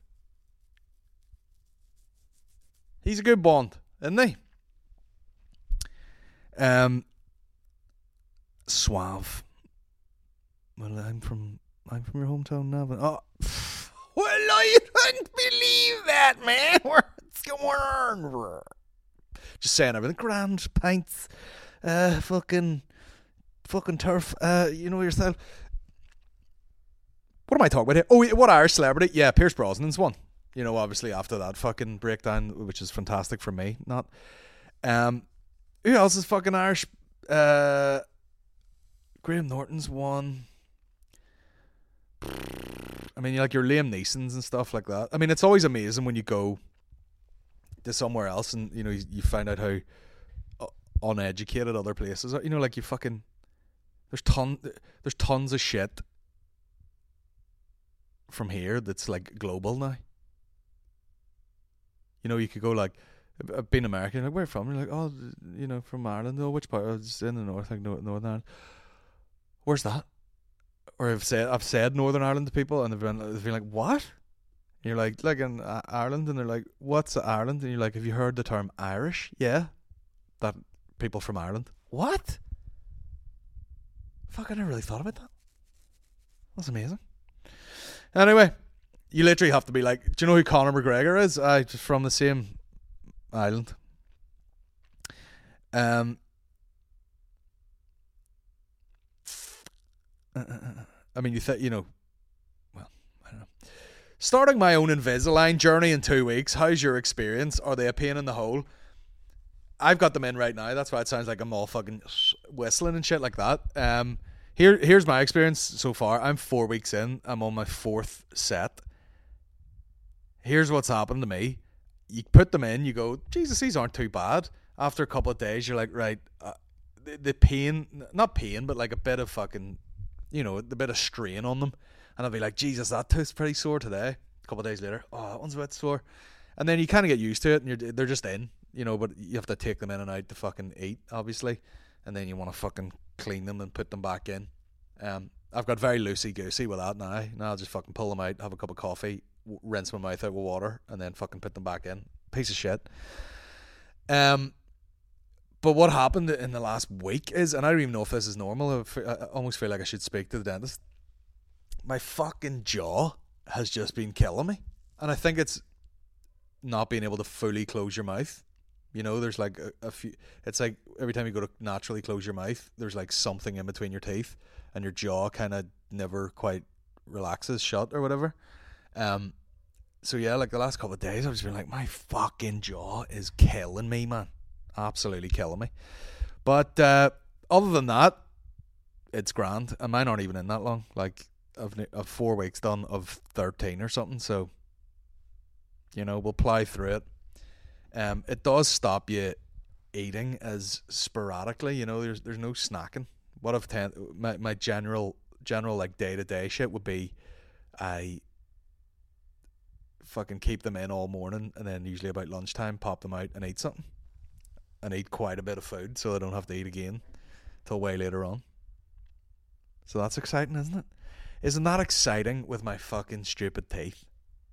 He's a good Bond, isn't he? Suave. Well, I'm from your hometown, Navan. Oh, well, I couldn't believe that, man. What's going on? Just saying everything. Grand pints, fucking turf. You know yourself. What am I talking about here? Oh, what Irish celebrity? Yeah, Pierce Brosnan's one. You know, obviously after that fucking breakdown, which is fantastic for me. Not. Who else is fucking Irish? Graham Norton's one. I mean, like your Liam Neeson's and stuff like that. I mean, it's always amazing when you go to somewhere else and, you know, you find out how uneducated other places are. You know, like you fucking... There's tons of shit from here that's like global now. You know, you could go like... Being American, like, where from? You're like, oh, you know, from Ireland. Oh, which part? Oh, it's in the north, like Northern Ireland. Where's that? Or I've said Northern Ireland to people, and they've been like, what? And you're like in Ireland, and they're like, what's Ireland? And you're like, have you heard the term Irish? Yeah, that people from Ireland. What? Fuck, I never really thought about that. That's amazing. Anyway, you literally have to be like, do you know who Conor McGregor is? Just from the same island. I mean, you know, well, I don't know. Starting my own Invisalign journey in 2 weeks. How's your experience? Are they a pain in the hole? I've got them in right now. That's why it sounds like I'm all fucking whistling and shit like that. Here's my experience so far. I'm 4 weeks in. I'm on my 4th set. Here's what's happened to me. You put them in, you go, Jesus, these aren't too bad. After a couple of days, you're like, right, the pain, not pain, but like a bit of fucking, you know, the bit of strain on them. And I'll be like, Jesus, that tooth's pretty sore today. A couple of days later, oh, that one's a bit sore. And then you kind of get used to it, and they're just in, you know, but you have to take them in and out to fucking eat, obviously. And then you want to fucking clean them and put them back in. I've got very loosey-goosey with that now. Now I'll just fucking pull them out, have a cup of coffee, rinse my mouth out with water, and then fucking put them back in. Piece of shit. But what happened in the last week is, and I don't even know if this is normal, I almost feel like I should speak to the dentist. My fucking jaw has just been killing me. And I think it's not being able to fully close your mouth. You know, there's like a few, it's like every time you go to naturally close your mouth, there's like something in between your teeth, and your jaw kind of never quite relaxes shut or whatever. So yeah, like the last couple of days I've just been like, my fucking jaw is killing me, man. Absolutely killing me. But other than that, it's grand. And mine aren't even in that long. Like I've 4 weeks done of 13 or something. So, you know, we'll plow through it. It does stop you eating as sporadically. You know, there's no snacking. What I've my general like day-to-day shit would be I fucking keep them in all morning, and then usually about lunchtime pop them out and eat something, and eat quite a bit of food so I don't have to eat again till way later on. So that's exciting, isn't it? Isn't that exciting with my fucking stupid teeth?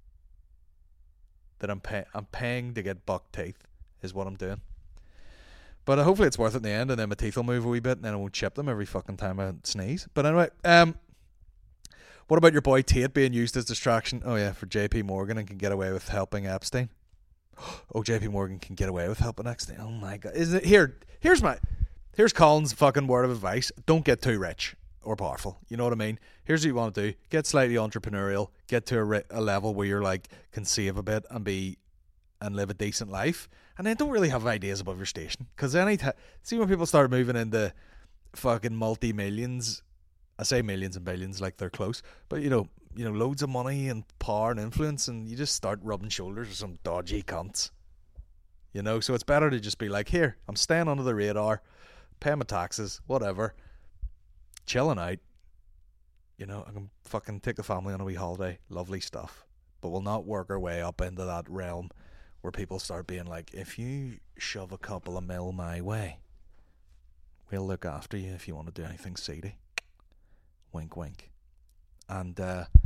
That I'm paying to get buck teeth is what I'm doing. But hopefully it's worth it in the end, and then my teeth will move a wee bit, and then I won't chip them every fucking time I sneeze. But anyway, what about your boy Tate being used as distraction? Oh yeah, for JP Morgan and can get away with helping Epstein. Oh, JP Morgan can get away with helping Epstein. Oh my God. Is it here's Colin's fucking word of advice. Don't get too rich or powerful. You know what I mean? Here's what you want to do. Get slightly entrepreneurial. Get to a level where you're like, can save a bit and live a decent life. And then don't really have ideas above your station. Because see when people start moving into fucking multi-millions, I say millions and billions like they're close, but you know, loads of money and power and influence, and you just start rubbing shoulders with some dodgy cunts. You know, so it's better to just be like, here, I'm staying under the radar, paying my taxes, whatever, chilling out. You know, I can fucking take the family on a wee holiday, lovely stuff. But we'll not work our way up into that realm where people start being like, if you shove a couple of mil my way, we'll look after you if you want to do anything seedy. Wink, wink. And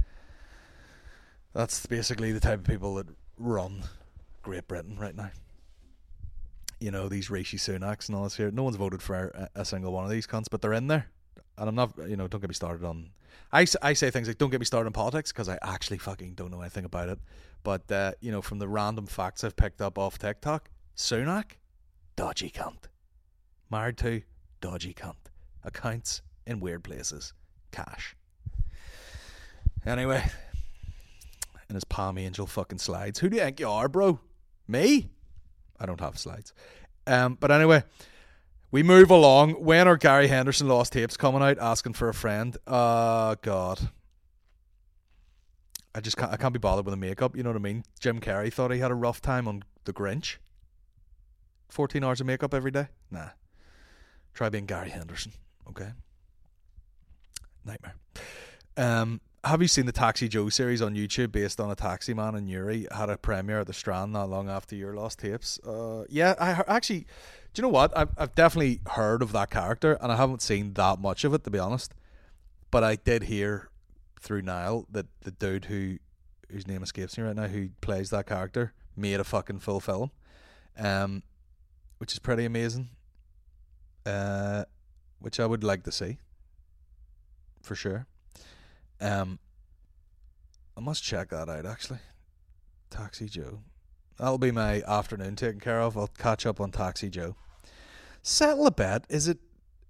that's basically the type of people that run Great Britain right now. You know, these Rishi Sunaks and all this here. No one's voted for a single one of these cunts, but they're in there. And I'm not, don't get me started on. I say things like, don't get me started on politics, because I actually fucking don't know anything about it. But, from the random facts I've picked up off TikTok, Sunak, dodgy cunt. Married to, dodgy cunt. Accounts in weird places. Cash. Anyway, in his Palm Angel fucking slides. Who do you think you are, bro? Me? I don't have slides. But anyway, we move along. When are Gary Henderson lost tapes coming out? Asking for a friend. God. I can't be bothered with the makeup. You know what I mean? Jim Carrey thought he had a rough time on The Grinch. 14 hours of makeup every day? Nah. Try being Gary Henderson. Okay. Nightmare. Have you seen the Taxi Joe series on YouTube based on a taxi man in Newry? Had a premiere at the Strand not long after your lost tapes. Yeah, I actually, do you know what? I've definitely heard of that character, and I haven't seen that much of it, to be honest. But I did hear through Niall that the dude whose name escapes me right now, who plays that character, made a fucking full film, which is pretty amazing. Which I would like to see, for sure. I must check that out, actually. Taxi Joe. That'll be my afternoon taken care of. I'll catch up on Taxi Joe. Settle a bet. Is it...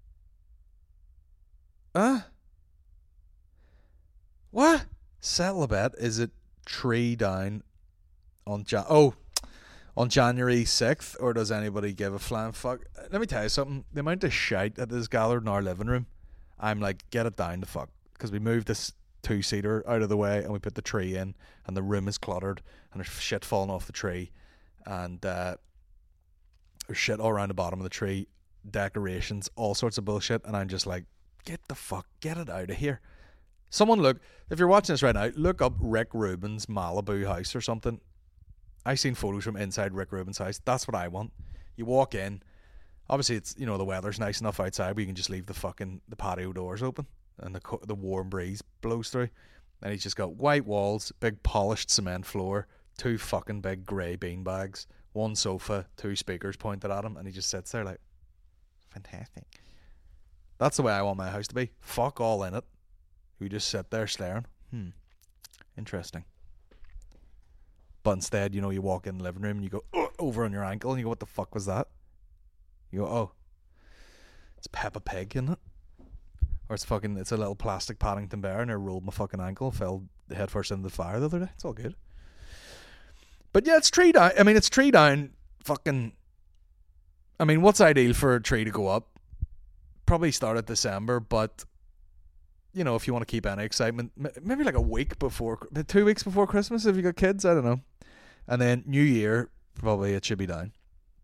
What? Settle a bet. Is it Tree Down on on January 6th? Or does anybody give a flying fuck? Let me tell you something. The amount of shite that is gathered in our living room, I'm like, get it down the fuck. Because we moved this 2-seater out of the way and we put the tree in, and the room is cluttered and there's shit falling off the tree, and there's shit all around the bottom of the tree, decorations, all sorts of bullshit, and I'm just like, get it out of here. Someone look, if you're watching this right now, look up Rick Rubin's Malibu house or something. I seen photos from inside Rick Rubin's house. That's what I want. You walk in, obviously it's, the weather's nice enough outside, but you can just leave the patio doors open and the warm breeze blows through, and he's just got white walls, big polished cement floor, 2 fucking big grey bean bags, 1 sofa, 2 speakers pointed at him, and he just sits there like, fantastic. That's the way I want my house to be. Fuck all in it. We just sit there staring. Interesting. But instead, you walk in the living room and you go over on your ankle and you go, what the fuck was that? You go, oh, it's Peppa Pig, isn't it? Or it's a little plastic Paddington Bear, and I rolled my fucking ankle, fell head first into the fire the other day. It's all good. But yeah, it's tree down. I mean, it's tree down fucking... I mean, what's ideal for a tree to go up? Probably start at December, but, if you want to keep any excitement, maybe like a week before, 2 weeks before Christmas if you got kids, I don't know. And then New Year, probably it should be down.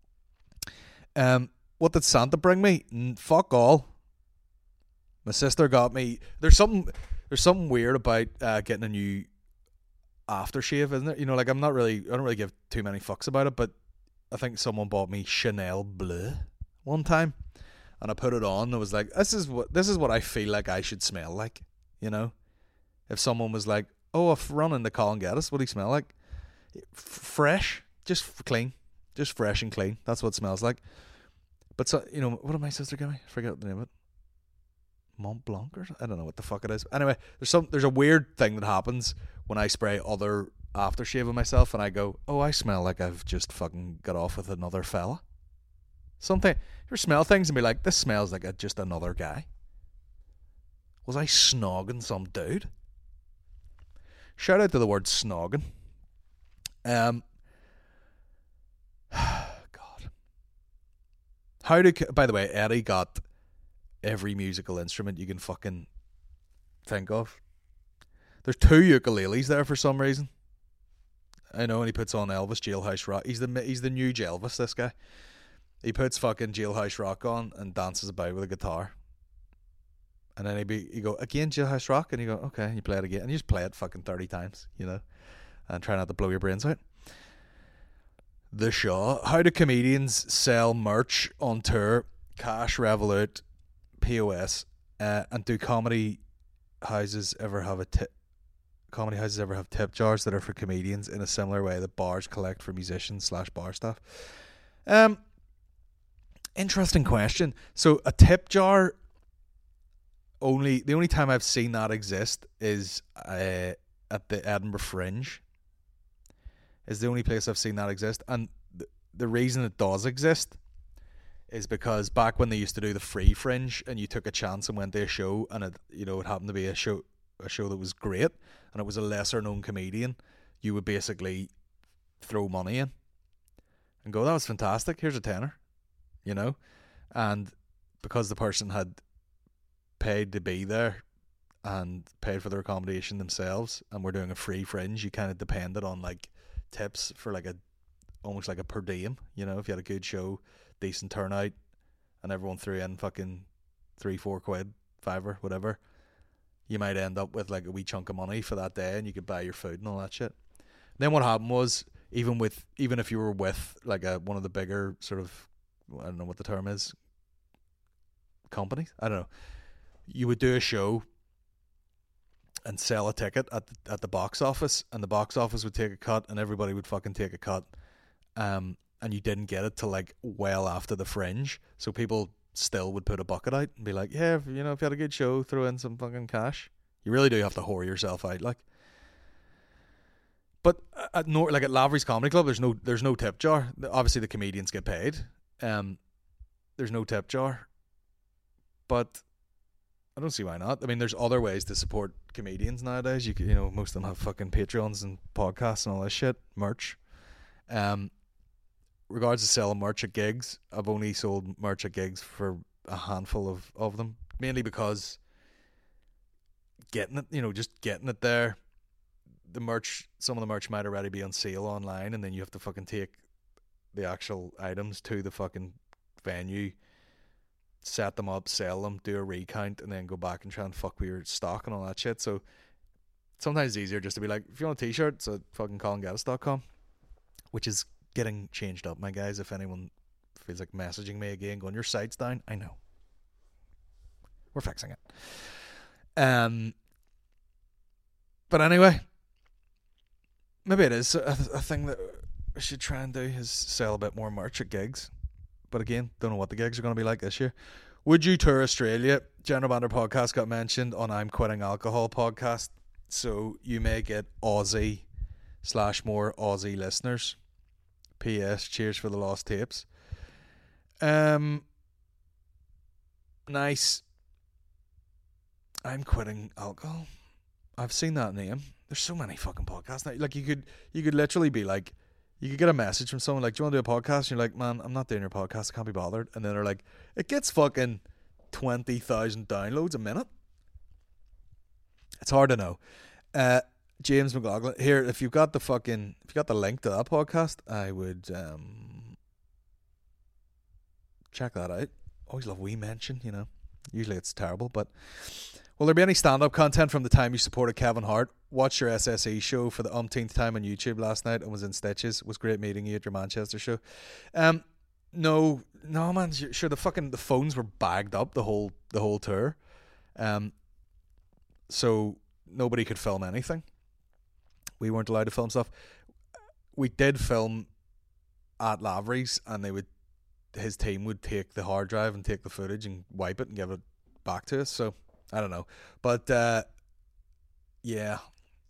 What did Santa bring me? Fuck all. My sister got me... There's something weird about getting a new aftershave, isn't there? I don't really give too many fucks about it, but I think someone bought me Chanel Bleu one time, and I put it on and I was like, this is what I feel like I should smell like, If someone was like, oh, if run into Colin Geddes, what do you smell like? Fresh, just clean, just fresh and clean. That's what it smells like. But so, what did my sister give me? I forget the name of it. Mont Blanc or I don't know what the fuck it is. Anyway, there's a weird thing that happens when I spray other aftershave on myself, and I go, oh, I smell like I've just fucking got off with another fella. Something. You ever smell things and be like, this smells like just another guy? Was I snogging some dude? Shout out to the word snogging. God. By the way, Eddie got every musical instrument you can fucking think of. There's 2 ukuleles there for some reason. I know, and he puts on Elvis Jailhouse Rock. He's the new Elvis, this guy. He puts fucking Jailhouse Rock on and dances about with a guitar. And then you go, again, Jailhouse Rock? And you go, okay, and you play it again. And you just play it fucking 30 times, and try not to blow your brains out. The Shaw. How do comedians sell merch on tour? Cash, Revolut, POS. And do comedy houses ever have tip jars that are for comedians in a similar way that bars collect for musicians / bar staff? Interesting question. So a tip jar, the only time I've seen that exist is at the Edinburgh Fringe. Is the only place I've seen that exist, and the reason it does exist is because back when they used to do the free Fringe, and you took a chance and went to a show, and it happened to be a show that was great, and it was a lesser known comedian, you would basically throw money in and go, that was fantastic, here's a tenner, and because the person had paid to be there and paid for their accommodation themselves and were doing a free Fringe, you kind of depended on like tips for like almost like a per diem, if you had a good show, decent turnout, and everyone threw in fucking 3-4 quid, $5, whatever, you might end up with like a wee chunk of money for that day, and you could buy your food and all that shit. Then what happened was, even if you were with like one of the bigger sort of, I don't know what the term is, companies, I don't know, you would do a show and sell a ticket at the box office, and the box office would take a cut, and everybody would fucking take a cut, and you didn't get it till like well after the Fringe, so people still would put a bucket out and be like, yeah, if you had a good show, throw in some fucking cash. You really do have to whore yourself out, like. But at Lavery's Comedy Club, there's no tip jar. Obviously the comedians get paid. There's no tip jar, but I don't see why not. I mean, there's other ways to support comedians nowadays. Most of them have fucking Patreons and podcasts and all this shit, merch. Regards to selling merch at gigs, I've only sold merch at gigs for a handful of them, mainly because getting it there, some of the merch might already be on sale online, and then you have to fucking take the actual items to the fucking venue, set them up, sell them, do a recount, and then go back and try and fuck with your stock and all that shit. So sometimes it's easier just to be like, if you want a t-shirt, it's at fucking ColinGaddis.com, which is getting changed up, my guys. If anyone feels like messaging me again going, your site's down, I know, we're fixing it. But anyway, maybe it is a thing that I should try and do, is sell a bit more merch at gigs. But again, don't know what the gigs are going to be like this year. Would you tour Australia? General Banter podcast got mentioned on I'm Quitting Alcohol podcast, so you may get Aussie / more Aussie listeners. P.S. Cheers for the lost tapes. Nice. I'm Quitting Alcohol. I've seen that name. There's so many fucking podcasts now. Like, you could literally be like, you could get a message from someone like, do you want to do a podcast? And you're like, man, I'm not doing your podcast, I can't be bothered. And then they're like, it gets fucking 20,000 downloads a minute. It's hard to know. James McLaughlin here. If you've got the link to that podcast, I would check that out. Always love we mention, Usually it's terrible, but will there be any stand-up content from the time you supported Kevin Hart? Watched your SSE show for the umpteenth time on YouTube last night and was in stitches. It was great meeting you at your Manchester show. No, man. Sure, the phones were bagged up the whole tour. So nobody could film anything. We weren't allowed to film stuff. We did film at Lavery's, and his team would take the hard drive and take the footage and wipe it and give it back to us. So I don't know, but yeah.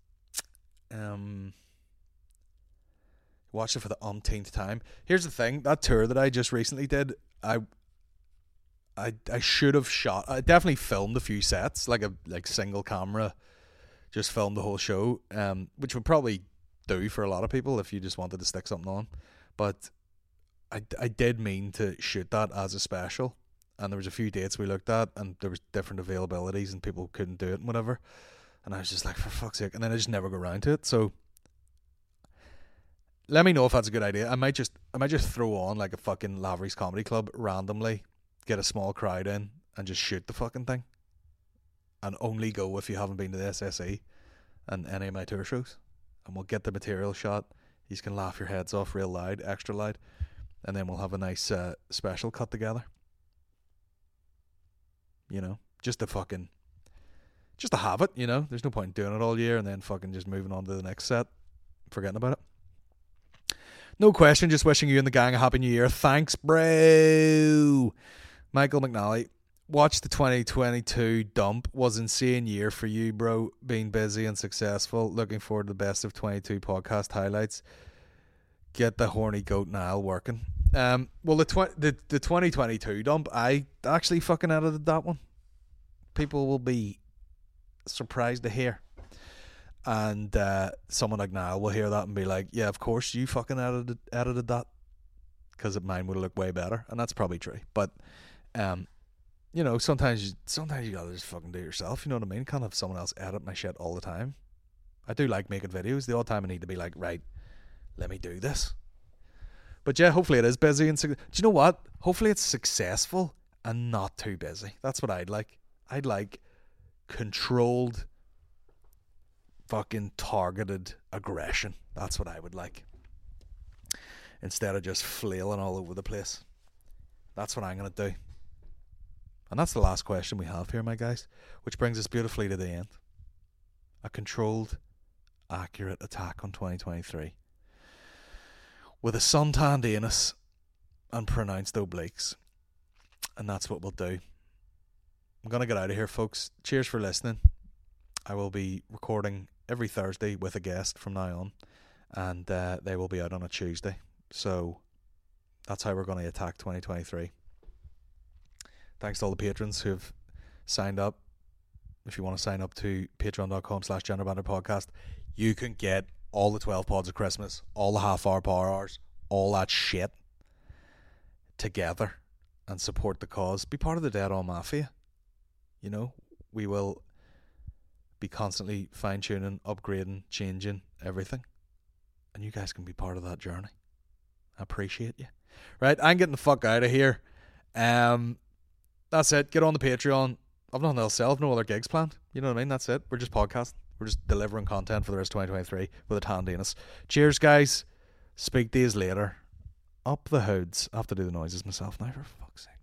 Watched it for the umpteenth time. Here's the thing: that tour that I just recently did, I should have shot. I definitely filmed a few sets, like single camera, just filmed the whole show, which would probably do for a lot of people if you just wanted to stick something on. But I did mean to shoot that as a special, and there was a few dates we looked at, and there was different availabilities, and people couldn't do it and whatever. And I was just like, for fuck's sake. And then I just never go around to it. So let me know if that's a good idea. I might just throw on like a fucking Lavery's Comedy Club randomly, get a small crowd in, and just shoot the fucking thing. And only go if you haven't been to the SSE and any of my tour shows. And we'll get the material shot. You can laugh your heads off real loud, extra loud. And then we'll have a nice special cut together. Just to have it, There's no point in doing it all year and then fucking just moving on to the next set, forgetting about it. No question, just wishing you and the gang a happy new year. Thanks, bro. Michael McNally. watch the 2022 dump. Was insane year for you, bro. Being busy and successful. Looking forward to the best of 22 podcast highlights. Get the horny goat Niall working. Well, the 2022 dump, I actually fucking edited that one. People will be surprised to hear. And someone like Niall will hear that and be like, yeah, of course you fucking edited that, because mine would have looked way better. And that's probably true. But you know, sometimes you gotta just fucking do it yourself. You know what I mean? Can't have someone else edit my shit all the time. I do like making videos. The odd time I need to be like, right, let me do this. But yeah, hopefully it is busy. And do you know what? Hopefully it's successful and not too busy. That's what I'd like. I'd like controlled, fucking targeted aggression. That's what I would like. Instead of just flailing all over the place. That's what I'm going to do. And that's the last question we have here, my guys. Which brings us beautifully to the end. A controlled, accurate attack on 2023. With a suntanned anus and pronounced obliques. And that's what we'll do. I'm going to get out of here, folks. Cheers for listening. I will be recording every Thursday with a guest from now on. And they will be out on a Tuesday. So that's how we're going to attack 2023. Thanks to all the patrons who have signed up. If you want to sign up to patreon.com/genderbanterpodcast, you can get all the 12 pods of Christmas, all the half-hour power hours, all that shit together and support the cause. Be part of the Dead On Mafia. You know, we will be constantly fine-tuning, upgrading, changing everything. And you guys can be part of that journey. I appreciate you. Right, I'm getting the fuck out of here. That's it. Get on the Patreon. I've nothing else to sell. I've no other gigs planned. You know what I mean? That's it. We're just podcasting. We're just delivering content for the rest of 2023 with a tanned anus. Cheers, guys. Speak days later. Up the hoods. I have to do the noises myself now, for fuck's sake.